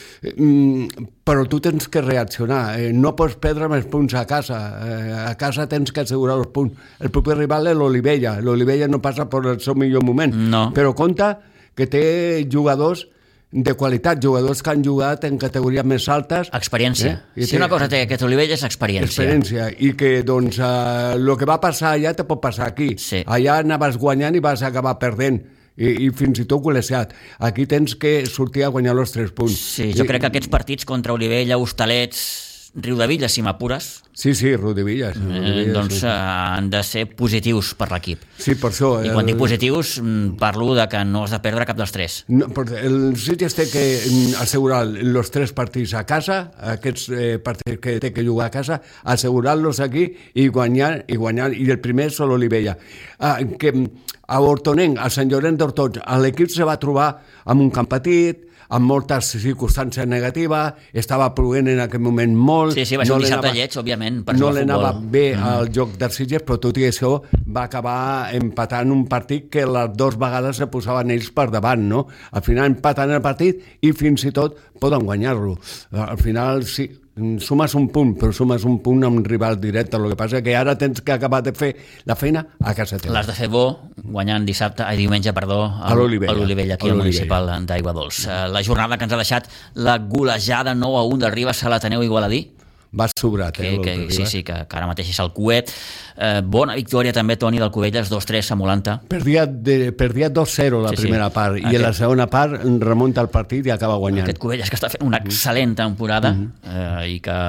Però tu tens que reaccionar, no pots perdre més punts a casa tens que assegurar els punts. El proper rival és l'Olivella no passa per el seu millor moment, però compta que té jugadors de qualitat, jugadors que han jugat en categories més altes. Experiència. Si una cosa té aquest Olivella és experiència. I que doncs el que va passar allà te pot passar aquí. Allà anaves guanyant i vas acabar perdent. I fins i tot golejat. Aquí tens que sortir a guanyar els 3 punts. Sí, jo crec que aquests partits contra Olivella, Hostalets, Riudevilles, si m'apures... Sí, Riudevilles. Doncs han de ser positius per l'equip. Sí, per això... I quan dic positius, parlo de que no has de perdre cap dels 3. No, el Sitges té que assegurar els 3 partits a casa, aquests partits que té que jugar a casa, assegurar-los aquí i guanyar, i el primer és l'Olivella. Que a Hortonenc, a Sant Llorenç d'Hortons, l'equip se va trobar amb un camp petit, amb moltes circumstàncies negatives, estava plovent en aquell moment molt... Sí, va ser un dissabte lleig, òbviament, per jugar a futbol. No li anava bé al joc del Sitges, però tot i això va acabar empatant un partit que les 2 vegades se posaven ells per davant, no? Al final empaten el partit i fins i tot poden guanyar-lo. Al final, sí, sumes un punt, però sumes un punt amb un rival directe. El que passa és que ara tens que acabar de fer la feina a casa teva. L'has de fer bo, guanyant diumenge, a l'Olivella, aquí al municipal d'Aiguadols. La jornada que ens ha deixat la golejada 9-1 del Ribes a l'Ateneu Igualadí. Va sobrat, Sí, que ara mateix és el cuet. Bona victòria també, Toni, del Cubelles, 2-3 a Molanta. Perdia 2-0 la primera part, i en la segona part remunta el partit i acaba guanyant. Aquest Cubelles que està fent una excel·lent temporada i que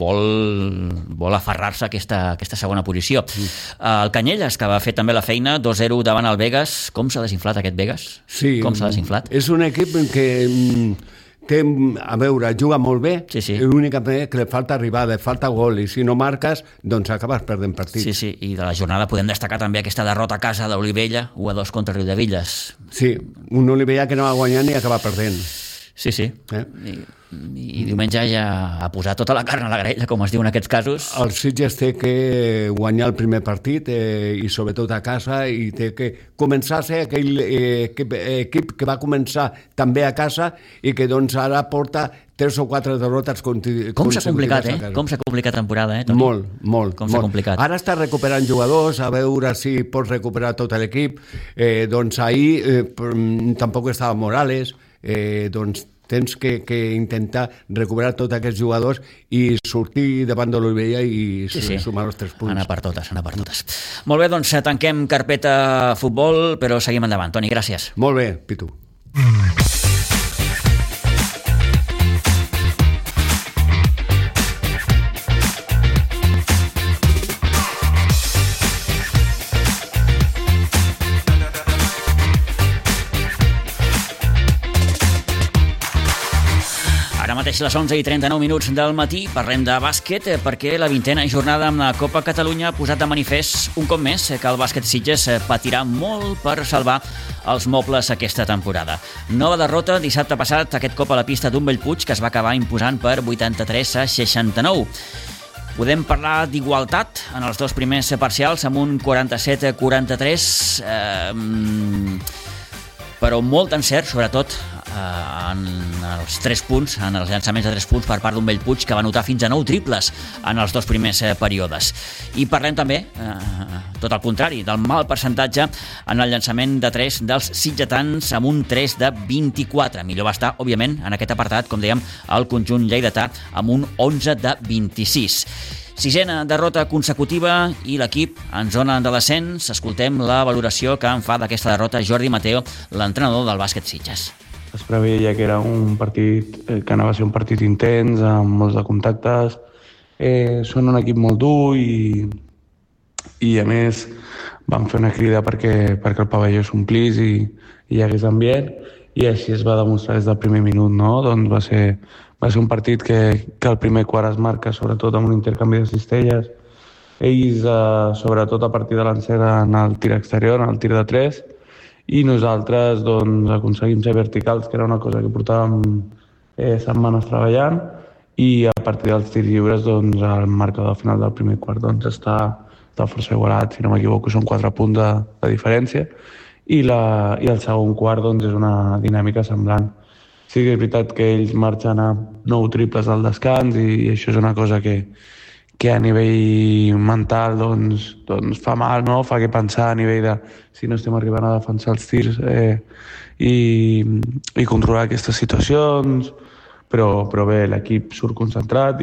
vol aferrar-se a aquesta segona posició. El Canyelles, que va fer també la feina, 2-0 davant el Begues. Com s'ha desinflat aquest Begues? Sí, com s'ha desinflat? És un equip que a veure, juga molt bé, l'únic que li falta arribada, falta gol, i si no marques, doncs acabes perdent partit. Sí, i de la jornada podem destacar també aquesta derrota a casa d'Olivella, 1-2 contra Riudevilles. Sí, un Olivella que no va guanyant i acaba perdent. Sí. I diumenge ja ha posat tota la carn a la graella, com es diu en aquests casos. El Sitges té que guanyar el primer partit i sobretot a casa, i té que començar a ser aquell equip que va començar també a casa i que doncs ara porta 3 o 4 derrotes consecutives. Com s'ha complicat, Com s'ha complicat temporada, Toni? Molt. Com s'ha complicat. Ara està recuperant jugadors, a veure si pot recuperar tot l'equip. Doncs ahir tampoc estava Morales, doncs tens que intentar recuperar tots aquests jugadors i sortir davant de l'Olivella i sumar els 3 punts. Anar per totes. Molt bé, doncs tanquem carpeta futbol, però seguim endavant. Toni, gràcies. Molt bé, Pitu. Ara mateix les 11:39 del matí parlem de bàsquet perquè la 20a jornada amb la Copa Catalunya ha posat de manifest un cop més que el bàsquet Sitges patirà molt per salvar els mobles aquesta temporada. Nova derrota dissabte passat, aquest cop a la pista d'un Bellpuig que es va acabar imposant per 83-69. Podem parlar d'igualtat en els dos primers parcials amb un 47-43, però molt encert, sobretot en els 3 punts, en els llançaments de 3 punts per part d'un Bellpuig que va anotar fins a 9 triples en els 2 primers períodes. I parlem també, tot al contrari, del mal percentatge en el llançament de 3 dels sitgetans amb un 3 de 24. Millor va estar, òbviament, en aquest apartat, com dèiem, el conjunt lleidatà amb un 11 de 26. 6a derrota consecutiva i l'equip en zona de descens. Escoltem la valoració que en fa d'aquesta derrota Jordi Mateo, l'entrenador del bàsquet Sitges. Es preveia que era un partit que anava a ser un partit intens, amb molts de contactes. Són un equip molt dur i a més vam fer una crida perquè el pavelló s'omplís i hi hagués ambient, i així es va demostrar des del primer minut, no? Doncs va ser un partit que el primer quart es marca sobretot amb un intercanvi de cistelles. Ells, sobretot a partir de l'encert en el tir exterior, en el tir de 3, i nosaltres doncs, aconseguim ser verticals, que era una cosa que portàvem setmanes treballant, i a partir dels tirs lliures doncs, el marcador final del primer quart doncs, està força igualat, si no m'equivoco són 4 punts de diferència, i el segon quart doncs, és una dinàmica semblant. Sí que és veritat que ells marxen a 9 triples al descans i això és una cosa que a nivell mental doncs fa mal, no? Fa que pensar a nivell de si no estem arribant a defensar els tirs i controlar aquestes situacions, però bé, l'equip surt concentrat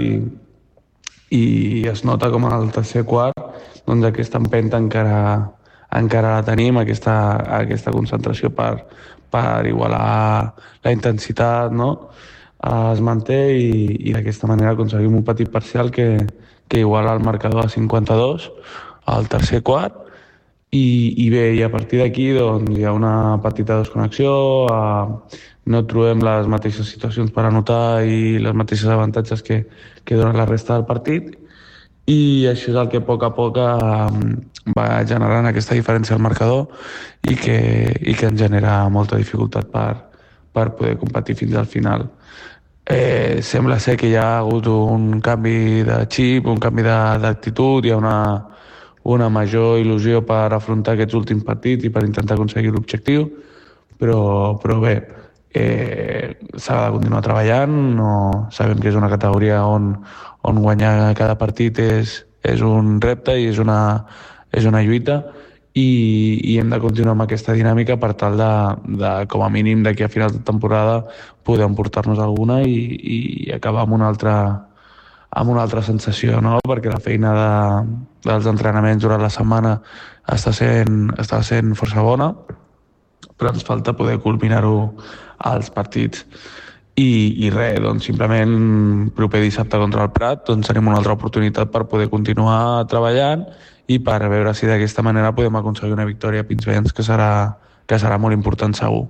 i es nota com en el tercer quart doncs aquesta empenta encara la tenim, aquesta concentració per igualar la intensitat, no? Es manté i d'aquesta manera aconseguim un petit parcial que iguala el marcador a 52 al tercer quart i bé, i a partir d'aquí doncs, hi ha una petita desconnexió, no trobem les mateixes situacions per anotar i les mateixes avantatges que dona la resta del partit, i això és el que a poc va generant aquesta diferència al marcador i que ens genera molta dificultat per poder competir fins al final. Sembla ser que hi ha hagut un canvi de xip, un canvi d'actitud, hi ha una major il·lusió per afrontar aquests últims partits i per intentar aconseguir l'objectiu, però bé, s'ha de continuar treballant. Sabem que és una categoria on guanyar cada partit és un repte i és una lluita, i hem de continuar amb aquesta dinàmica per tal de com a mínim d'aquí a final de temporada poder emportar-nos alguna i acabar amb una altra sensació, no? Perquè la feina dels entrenaments durant la setmana està sent força bona, però ens falta poder culminar-ho als partits. I res, doncs simplement proper dissabte contra el Prat doncs tenim una altra oportunitat per poder continuar treballant i per veure si d'aquesta manera podem aconseguir una victòria a Pinsbens, que serà molt important segur.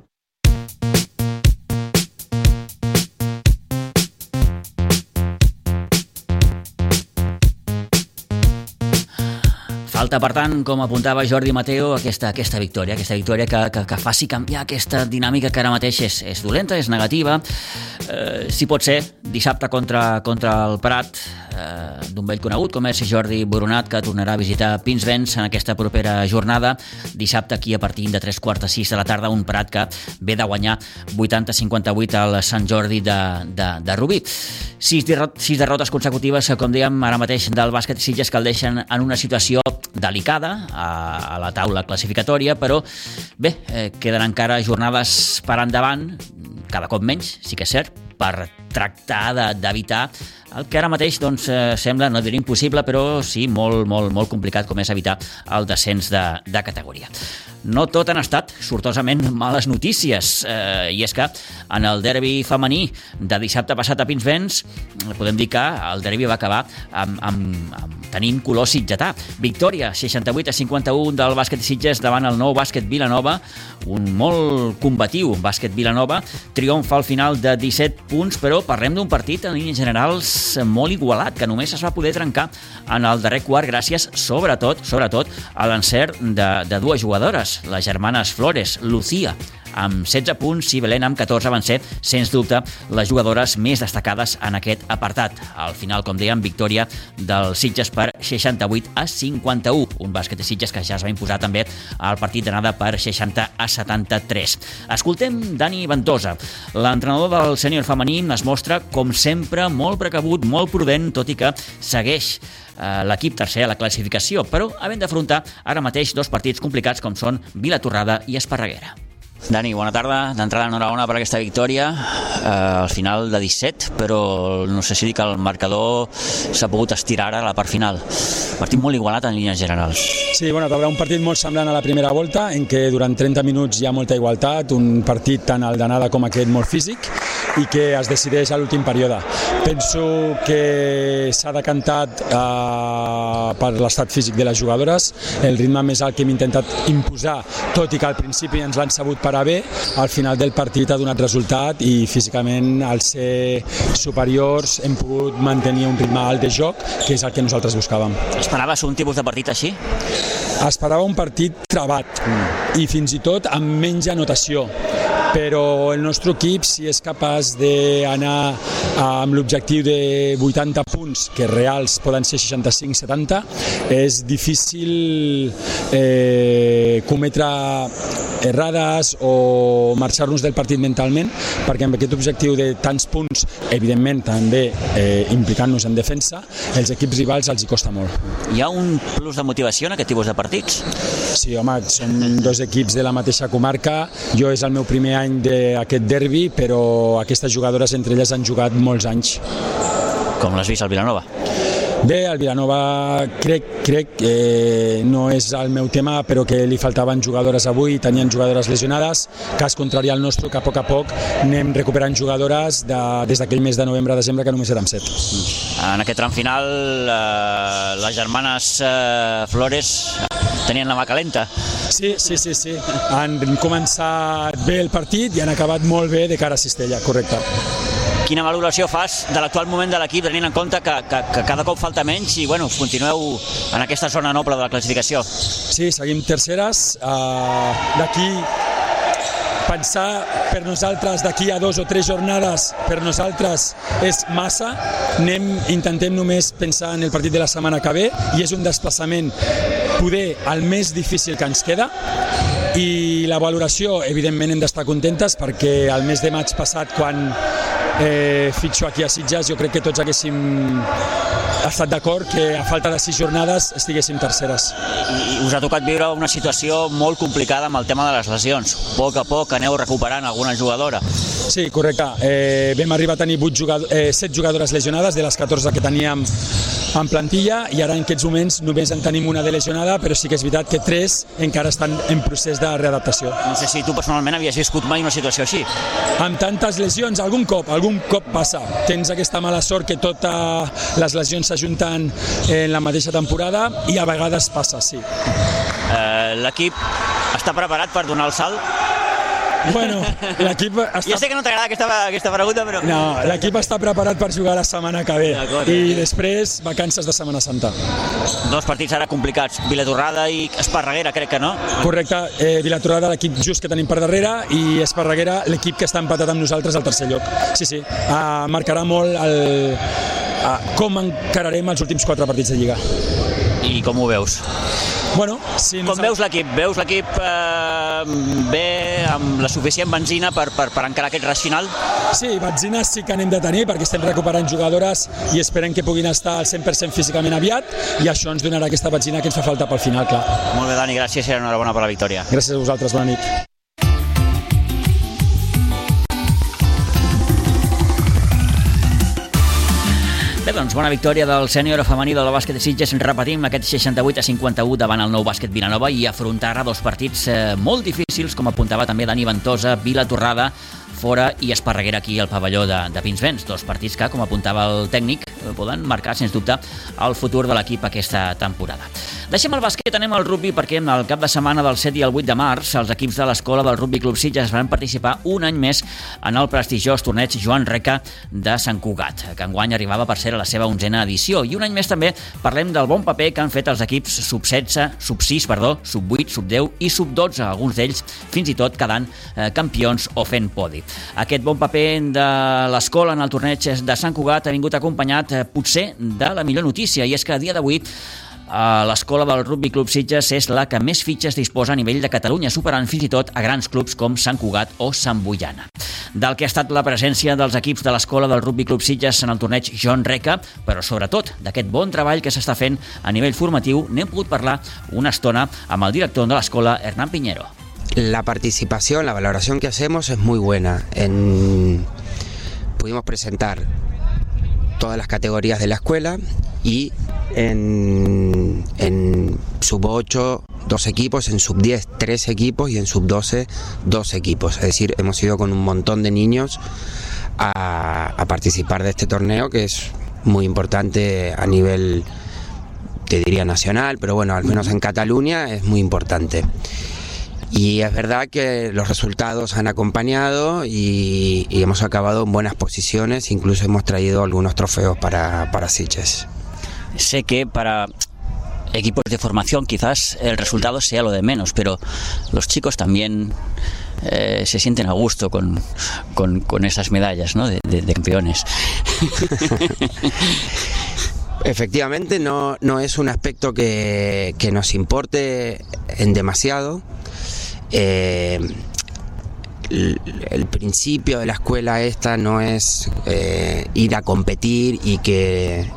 Falta, per tant, com apuntava Jordi Mateo, aquesta victòria que faci canviar aquesta dinàmica que ara mateix és dolenta, és negativa. Si pot ser, dissabte contra el Prat, d'un vell conegut com és Jordi Boronat, que tornarà a visitar Pinsbens en aquesta propera jornada. Dissabte aquí a partir de 3:45 de la tarda, un Prat que ve de guanyar 80-58 al Sant Jordi de Rubí. 6 derrotes consecutives, com dèiem ara mateix, del bàsquet Sitges, que el deixen en una situació delicada a la taula classificatòria, però bé, queden encara jornades per endavant, cada cop menys, sí que és cert, per tractar d'evitar el que ara mateix sembla, no dir impossible, però sí molt complicat, com és evitar el descens de categoria. No tot han estat, sortosament, males notícies, i és que en el derbi femení de dissabte passat a Pinsbens podem dir que el derbi va acabar tenint color sitgetà. Victòria 68-51 del bàsquet Sitges davant el nou bàsquet Vilanova, un molt combatiu bàsquet Vilanova, triomfa al final de 17 punts, però parlem d'un partit en línies generals molt igualat, que només es va poder trencar en el darrer quart gràcies sobretot a l'encert de dues jugadores, les germanes Flores, Lucía amb 16 punts i Belén amb 14 van ser, sens dubte, les jugadores més destacades en aquest apartat. Al final, com dèiem, victòria del Sitges per 68-51, un bàsquet de Sitges que ja es va imposar també al partit d'anada per 60-73. Escoltem Dani Ventosa. L'entrenador del sènior femení es mostra, com sempre, molt precavut, molt prudent, tot i que segueix l'equip tercer a la classificació, però havent d'afrontar ara mateix dos partits complicats com són Vilatorrada i Esparreguera. Dani, bona tarda. D'entrada, enhorabona per aquesta victòria, al final de 17, però no sé si dir que el marcador s'ha pogut estirar ara a la part final. Partit molt igualat en línies generals. Sí, bona tarda. Un partit molt semblant a la primera volta, en què durant 30 minuts hi ha molta igualtat, un partit tant al d'anada com aquest molt físic, i que es decideix a l'últim període. Penso que s'ha decantat per l'estat físic de les jugadores, el ritme més alt que hem intentat imposar, tot i que al principi ens l'han sabut parar bé, al final del partit ha donat resultat i físicament, al ser superiors, hem pogut mantenir un ritme alt de joc, que és el que nosaltres buscàvem. Esperaves un tipus de partit així? Esperava un partit travat i fins i tot amb menys anotació, però el nostre equip, si és capaç d'anar amb l'objectiu de 80 punts, que reals poden ser 65-70, és difícil cometre errades o marxar-nos del partit mentalment, perquè amb aquest objectiu de tants punts, evidentment també implicant-nos en defensa, els equips rivals els hi costa molt. Hi ha un plus de motivació en aquest tipus de partits? Sí, home, som dos equips de la mateixa comarca, jo és el meu primer any d'aquest derbi, però aquestes jugadores entre elles han jugat molts anys. Com l'has vist al Vilanova? Bé, el Vilanova crec que no és el meu tema, però que li faltaven jugadores avui, tenien jugadores lesionades, cas contrari al nostre, que a poc anem recuperant jugadores des d'aquell mes de novembre-desembre, que només érem 7. En aquest tram final, les germanes Flores tenien la mà calenta. Sí. Han començat bé el partit i han acabat molt bé de cara a Cistella, correcte. Quina valoració fas de l'actual moment de l'equip, tenint en compte que cada cop falta menys i continueu en aquesta zona noble de la classificació? Sí, seguim terceres. D'aquí pensar per nosaltres d'aquí a 2 o 3 jornades per nosaltres és massa. Intentem només pensar en el partit de la setmana que ve i és un desplaçament poder el més difícil que ens queda. I la valoració, evidentment hem d'estar contentes perquè el mes de maig passat, quan fitxo aquí a Sitges, jo crec que tots haguéssim estat d'acord que a falta de 6 jornades estiguéssim terceres. I us ha tocat viure una situació molt complicada amb el tema de les lesions. A poc aneu recuperant alguna jugadora. Sí, correcte. Vam arribar a tenir 7 jugadores lesionades de les 14 que teníem en plantilla i ara en aquests moments només en tenim una de lesionada, però sí que és veritat que 3 encara estan en procés de readaptació. No sé si tu personalment havies viscut mai una situació així. Amb tantes lesions, algun cop passa. Tens aquesta mala sort que totes les lesions s'ajunten en la mateixa temporada i a vegades passa, sí. L'equip està preparat per donar el salt? Bueno, l'equip està... Ja sé que no t'agrada aquesta pregunta, però... No, l'equip està preparat per jugar la setmana que ve i després vacances de Setmana Santa. 2 partits ara complicats, Vilatorrada i Esparreguera, crec que no? Correcte, Vilatorrada l'equip just que tenim per darrere i Esparreguera l'equip que està empatat amb nosaltres al tercer lloc. Sí, marcarà molt com encararem els últims 4 partits de Lliga. I com ho veus? Bueno, sí, com veus l'equip? Veus l'equip bé, amb la suficient benzina per encarar aquest raig final? Sí, benzina sí que n'hem de tenir perquè estem recuperant jugadores i esperem que puguin estar al 100% físicament aviat i això ens donarà aquesta benzina que ens fa falta pel final, clar. Molt bé, Dani, gràcies i enhorabona per la victòria. Gràcies a vosaltres, bona nit. Bé, doncs, bona victòria del sènior femení del bàsquet de Sitges. Repetim aquest 68-51 davant el Nou Bàsquet Vilanova i afrontar ara 2 partits molt difícils, com apuntava també Dani Ventosa, Vilatorrada fora i Esparreguera aquí al pavelló de Pinsbens. 2 partits que, com apuntava el tècnic, poden marcar, sens dubte, el futur de l'equip aquesta temporada. Deixem el bàsquet, anem al rugbi, perquè el cap de setmana del 7 i el 8 de març els equips de l'Escola del Rugbi Club Sitges van participar un any més en el prestigiós torneig Joan Reca de Sant Cugat, que enguany arribava per ser a la seva 11a edició. I un any més també parlem del bon paper que han fet els equips sub-16, sub-6, sub-8, sub-10 i sub-12, alguns d'ells fins i tot quedant campions o fent podi. Aquest bon paper de l'escola en el torneig de Sant Cugat ha vingut acompanyat potser de la millor notícia, i és que a dia d'avui l'escola del Rugbi Club Sitges és la que més fitxes disposa a nivell de Catalunya, superant fins i tot a grans clubs com Sant Cugat o Sant Boiana. Del que ha estat la presència dels equips de l'escola del Rugbi Club Sitges en el torneig Joan Reca, però sobretot d'aquest bon treball que s'està fent a nivell formatiu, n'hem pogut parlar una estona amb el director de l'escola, Hernán Piñero. La participación, la valoración que hacemos es muy buena. Pudimos presentar todas las categorías de la escuela y en sub-8 2 equipos, en sub-10 3 equipos y en sub-12 2 equipos. Es decir, hemos ido con un montón de niños a participar de este torneo, que es muy importante a nivel, te diría, nacional, pero bueno, al menos en Cataluña es muy importante. Y es verdad que los resultados han acompañado y hemos acabado en buenas posiciones, incluso hemos traído algunos trofeos para Sitges. Sé que para equipos de formación quizás el resultado sea lo de menos, pero los chicos también se sienten a gusto con esas medallas, ¿no? de campeones. Efectivamente, no es un aspecto que nos importe en demasiado. El principio de la escuela esta no es ir a competir y que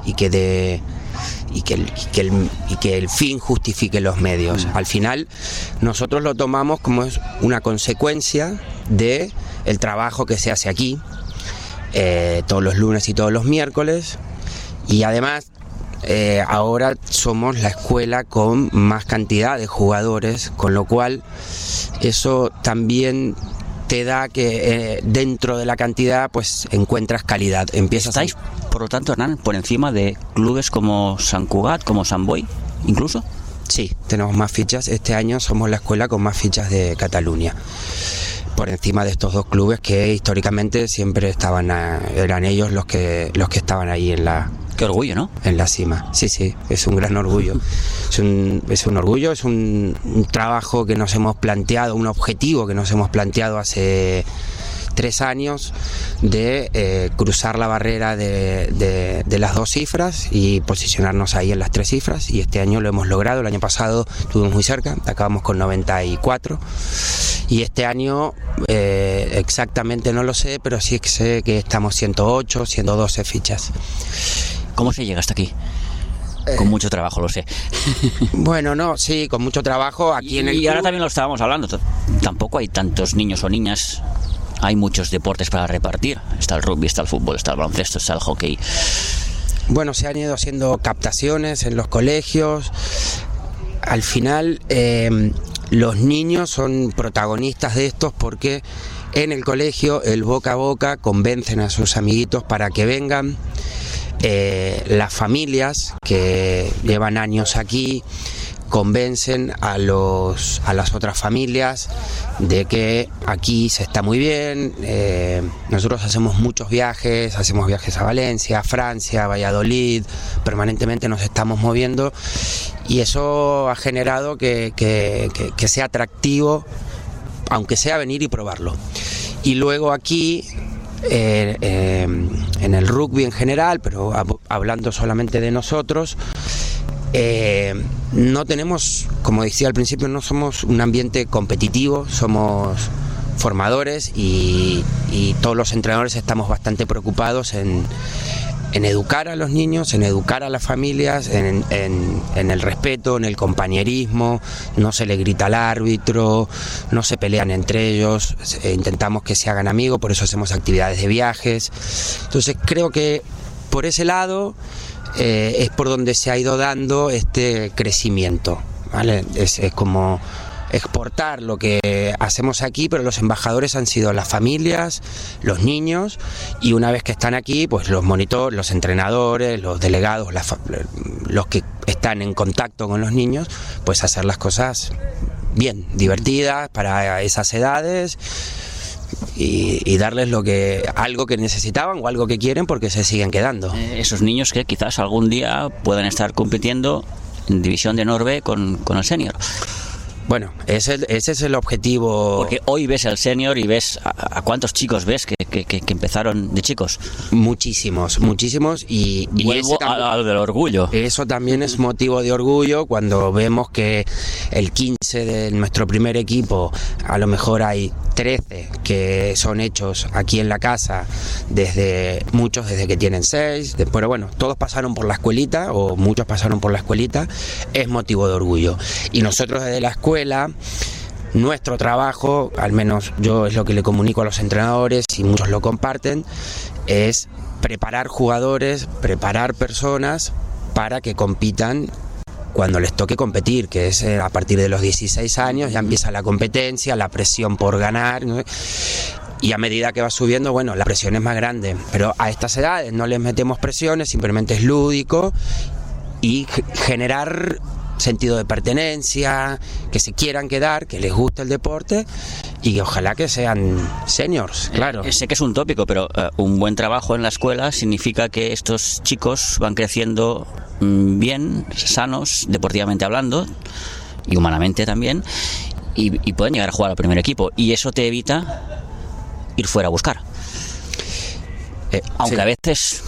el fin justifique los medios. Al final nosotros lo tomamos como una consecuencia de el trabajo que se hace aquí todos los lunes y todos los miércoles, y además ahora somos la escuela con más cantidad de jugadores, con lo cual eso también te da que dentro de la cantidad pues encuentras calidad. ¿Estáis, por lo tanto, Hernán, por encima de clubes como Sant Cugat, como Sant Boi, incluso? Sí, tenemos más fichas. Este año somos la escuela con más fichas de Cataluña, por encima de estos 2 clubes que históricamente siempre eran ellos los que estaban ahí en la... Qué orgullo, ¿no? En la cima. Sí, es un gran orgullo. Es un orgullo, es un trabajo que nos hemos planteado, un objetivo que nos hemos planteado hace 3 años de cruzar la barrera de las 2 cifras y posicionarnos ahí en las 3 cifras, y este año lo hemos logrado. El año pasado estuvimos muy cerca, acabamos con 94, y este año exactamente no lo sé, pero sí que sé que estamos 108, 112 fichas. ¿Cómo se llega hasta aquí? Con mucho trabajo, lo sé. Bueno, no, sí, con mucho trabajo aquí en el club. Y ahora también lo estábamos hablando, tampoco hay tantos niños o niñas, hay muchos deportes para repartir. Está el rugby, está el fútbol, está el baloncesto, está el hockey. Bueno, se han ido haciendo captaciones en los colegios. Al final, los niños son protagonistas de estos porque en el colegio el boca a boca convencen a sus amiguitos para que vengan. Las familias que llevan años aquí convencen a las otras familias de que aquí se está muy bien. Nosotros hacemos muchos viajes, a Valencia, a Francia, a Valladolid, permanentemente nos estamos moviendo y eso ha generado que sea atractivo, aunque sea venir y probarlo. Y luego aquí, en el rugby en general, pero hablando solamente de nosotros, no tenemos, como decía al principio, no somos un ambiente competitivo, somos formadores y todos los entrenadores estamos bastante preocupados en educar a los niños, en educar a las familias, en el respeto, en el compañerismo. No se le grita al árbitro, no se pelean entre ellos, intentamos que se hagan amigos, por eso hacemos actividades de viajes. Entonces creo que por ese lado es por donde se ha ido dando este crecimiento, ¿vale? Es como exportar lo que hacemos aquí, pero los embajadores han sido las familias, los niños, y una vez que están aquí, pues los monitores, los entrenadores, los delegados, los que están en contacto con los niños, pues hacer las cosas bien, divertidas para esas edades y darles algo que necesitaban o algo que quieren, porque se siguen quedando. Esos niños que quizás algún día puedan estar compitiendo en División de Honor B con el senior. Bueno, ese es el objetivo. Porque hoy ves el senior y ves a cuántos chicos ves que empezaron de chicos. Muchísimos. Y vuelvo a lo del orgullo. Eso también es motivo de orgullo cuando vemos que el 15 de nuestro primer equipo, a lo mejor hay 13 que son hechos aquí en la casa, muchos desde que tienen 6, pero bueno, todos pasaron por la escuelita, o muchos pasaron por la escuelita, es motivo de orgullo. Y nosotros desde la escuela, nuestro trabajo, al menos yo es lo que le comunico a los entrenadores y muchos lo comparten, es preparar jugadores, preparar personas para que compitan cuando les toque competir, que es a partir de los 16 años, ya empieza la competencia, la presión por ganar, ¿no? Y a medida que va subiendo, bueno, la presión es más grande, pero a estas edades no les metemos presiones, simplemente es lúdico y generar sentido de pertenencia, que se quieran quedar, que les guste el deporte y ojalá que sean seniors, claro. Sé que es un tópico, pero un buen trabajo en la escuela significa que estos chicos van creciendo bien, sanos, deportivamente hablando y humanamente también, y pueden llegar a jugar al primer equipo, y eso te evita ir fuera a buscar. Aunque sí, a veces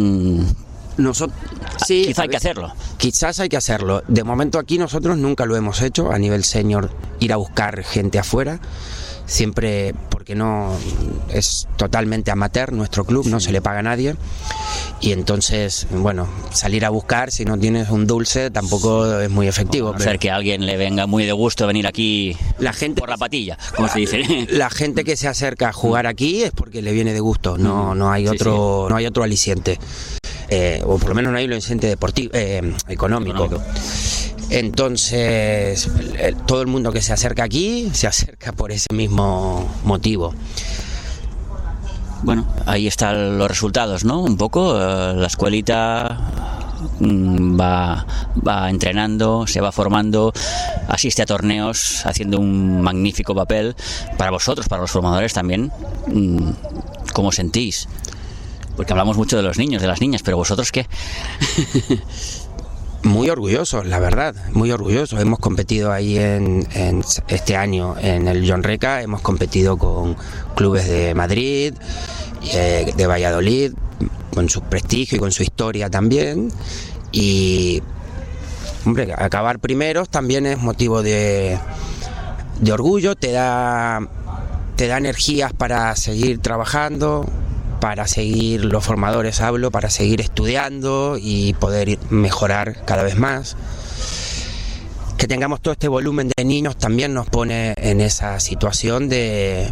sí, quizá hay que hacerlo. Quizás hay que hacerlo. De momento aquí nosotros nunca lo hemos hecho a nivel senior, ir a buscar gente afuera. Siempre, porque no es totalmente amateur nuestro club, sí, no se le paga a nadie. Y entonces, bueno, salir a buscar si no tienes un dulce tampoco es muy efectivo. A no ser que a alguien le venga muy de gusto venir aquí por la patilla, como se dice. La gente que se acerca a jugar aquí es porque le viene de gusto, no hay otro aliciente. O por lo menos no hay un aliciente deportivo, económico. Entonces todo el mundo que se acerca aquí se acerca por ese mismo motivo. Bueno, ahí están los resultados, ¿no? Un poco, la escuelita va entrenando, se va formando, asiste a torneos, haciendo un magnífico papel. Para vosotros, para los formadores también, ¿cómo sentís? Porque hablamos mucho de los niños, de las niñas, pero ¿vosotros qué? Muy orgullosos, la verdad, muy orgullosos. Hemos competido ahí en este año en el John Reca, hemos competido con clubes de Madrid, de Valladolid, con su prestigio y con su historia también. Y, hombre, acabar primeros también es motivo de orgullo, te da energías para seguir trabajando, para seguir, los formadores hablo, para seguir estudiando y poder mejorar cada vez más. Que tengamos todo este volumen de niños también nos pone en esa situación de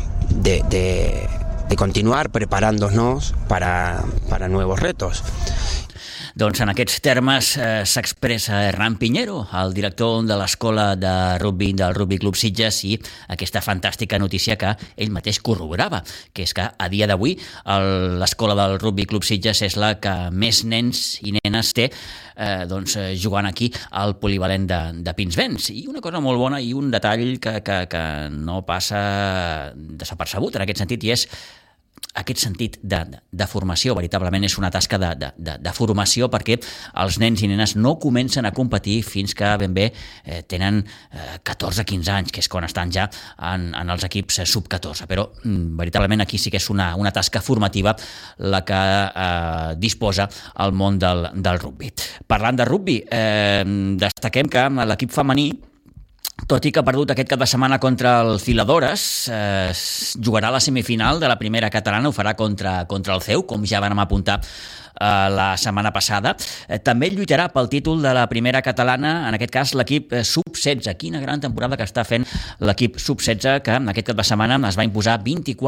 continuar preparándonos para nuevos retos. Doncs en aquests termes s'expressa Hernán Piñero, el director de l'escola de rugby del Rugby Club Sitges, i aquesta fantàstica notícia que ell mateix corroborava, que és que a dia d'avui l'escola del Rugby Club Sitges és la que més nens i nenes té jugant aquí al polivalent de Pinsbens. I una cosa molt bona i un detall que no passa desapercebut en aquest sentit, i és aquest sentit de formació. Veritablement és una tasca de formació, perquè els nens i nenes no comencen a competir fins que ben bé tenen 14-15 anys, que és quan estan ja en els equips sub-14. Però veritablement aquí sí que és una tasca formativa la que disposa el món del rugby. Parlant de rugby, destaquem que l'equip femení, tot i que ha perdut aquest cap de setmana contra el Filadores, jugarà la semifinal de la primera catalana, ho farà contra el CEU, com ja vam apuntar la setmana passada. També lluitarà pel títol de la primera catalana, en aquest cas l'equip sub-16. Quina gran temporada que està fent l'equip sub-16, que en aquest cap de setmana es va imposar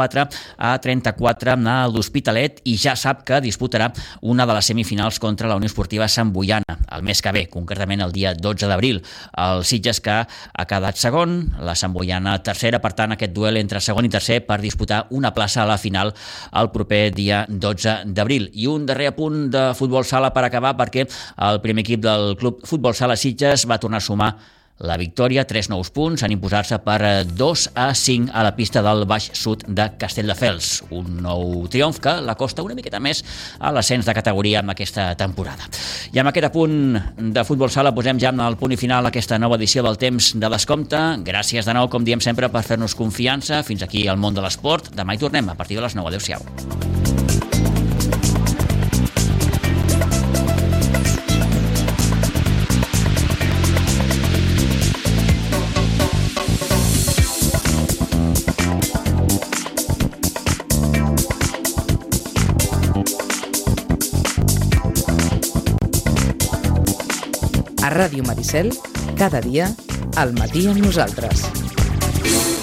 24-34 a l'Hospitalet, i ja sap que disputarà una de les semifinals contra la Unió Esportiva Sant Boiana el mes que ve, concretament el dia 12 d'abril. El Sitges, que ha quedat segon, la Sant Boiana tercera, per tant aquest duel entre segon i tercer per disputar una plaça a la final el proper dia 12 d'abril. I un darrer punt de futbol sala per acabar, perquè el primer equip del Club Futbol Sala Sitges va tornar a sumar la victòria, 3 nous punts, en imposar-se per 2-5 a la pista del Baix Sud de Castelldefels. Un nou triomf que l'acosta una miqueta més a l'ascens de categoria en aquesta temporada. I amb aquest apunt de futbol sala posem ja el punt i final a aquesta nova edició del Temps de Descompte. Gràcies de nou, com diem sempre, per fer-nos confiança. Fins aquí el món de l'esport. Demà hi tornem a partir de les 9. Adéu-siau. A Ràdio Maricel, cada dia, al matí amb nosaltres.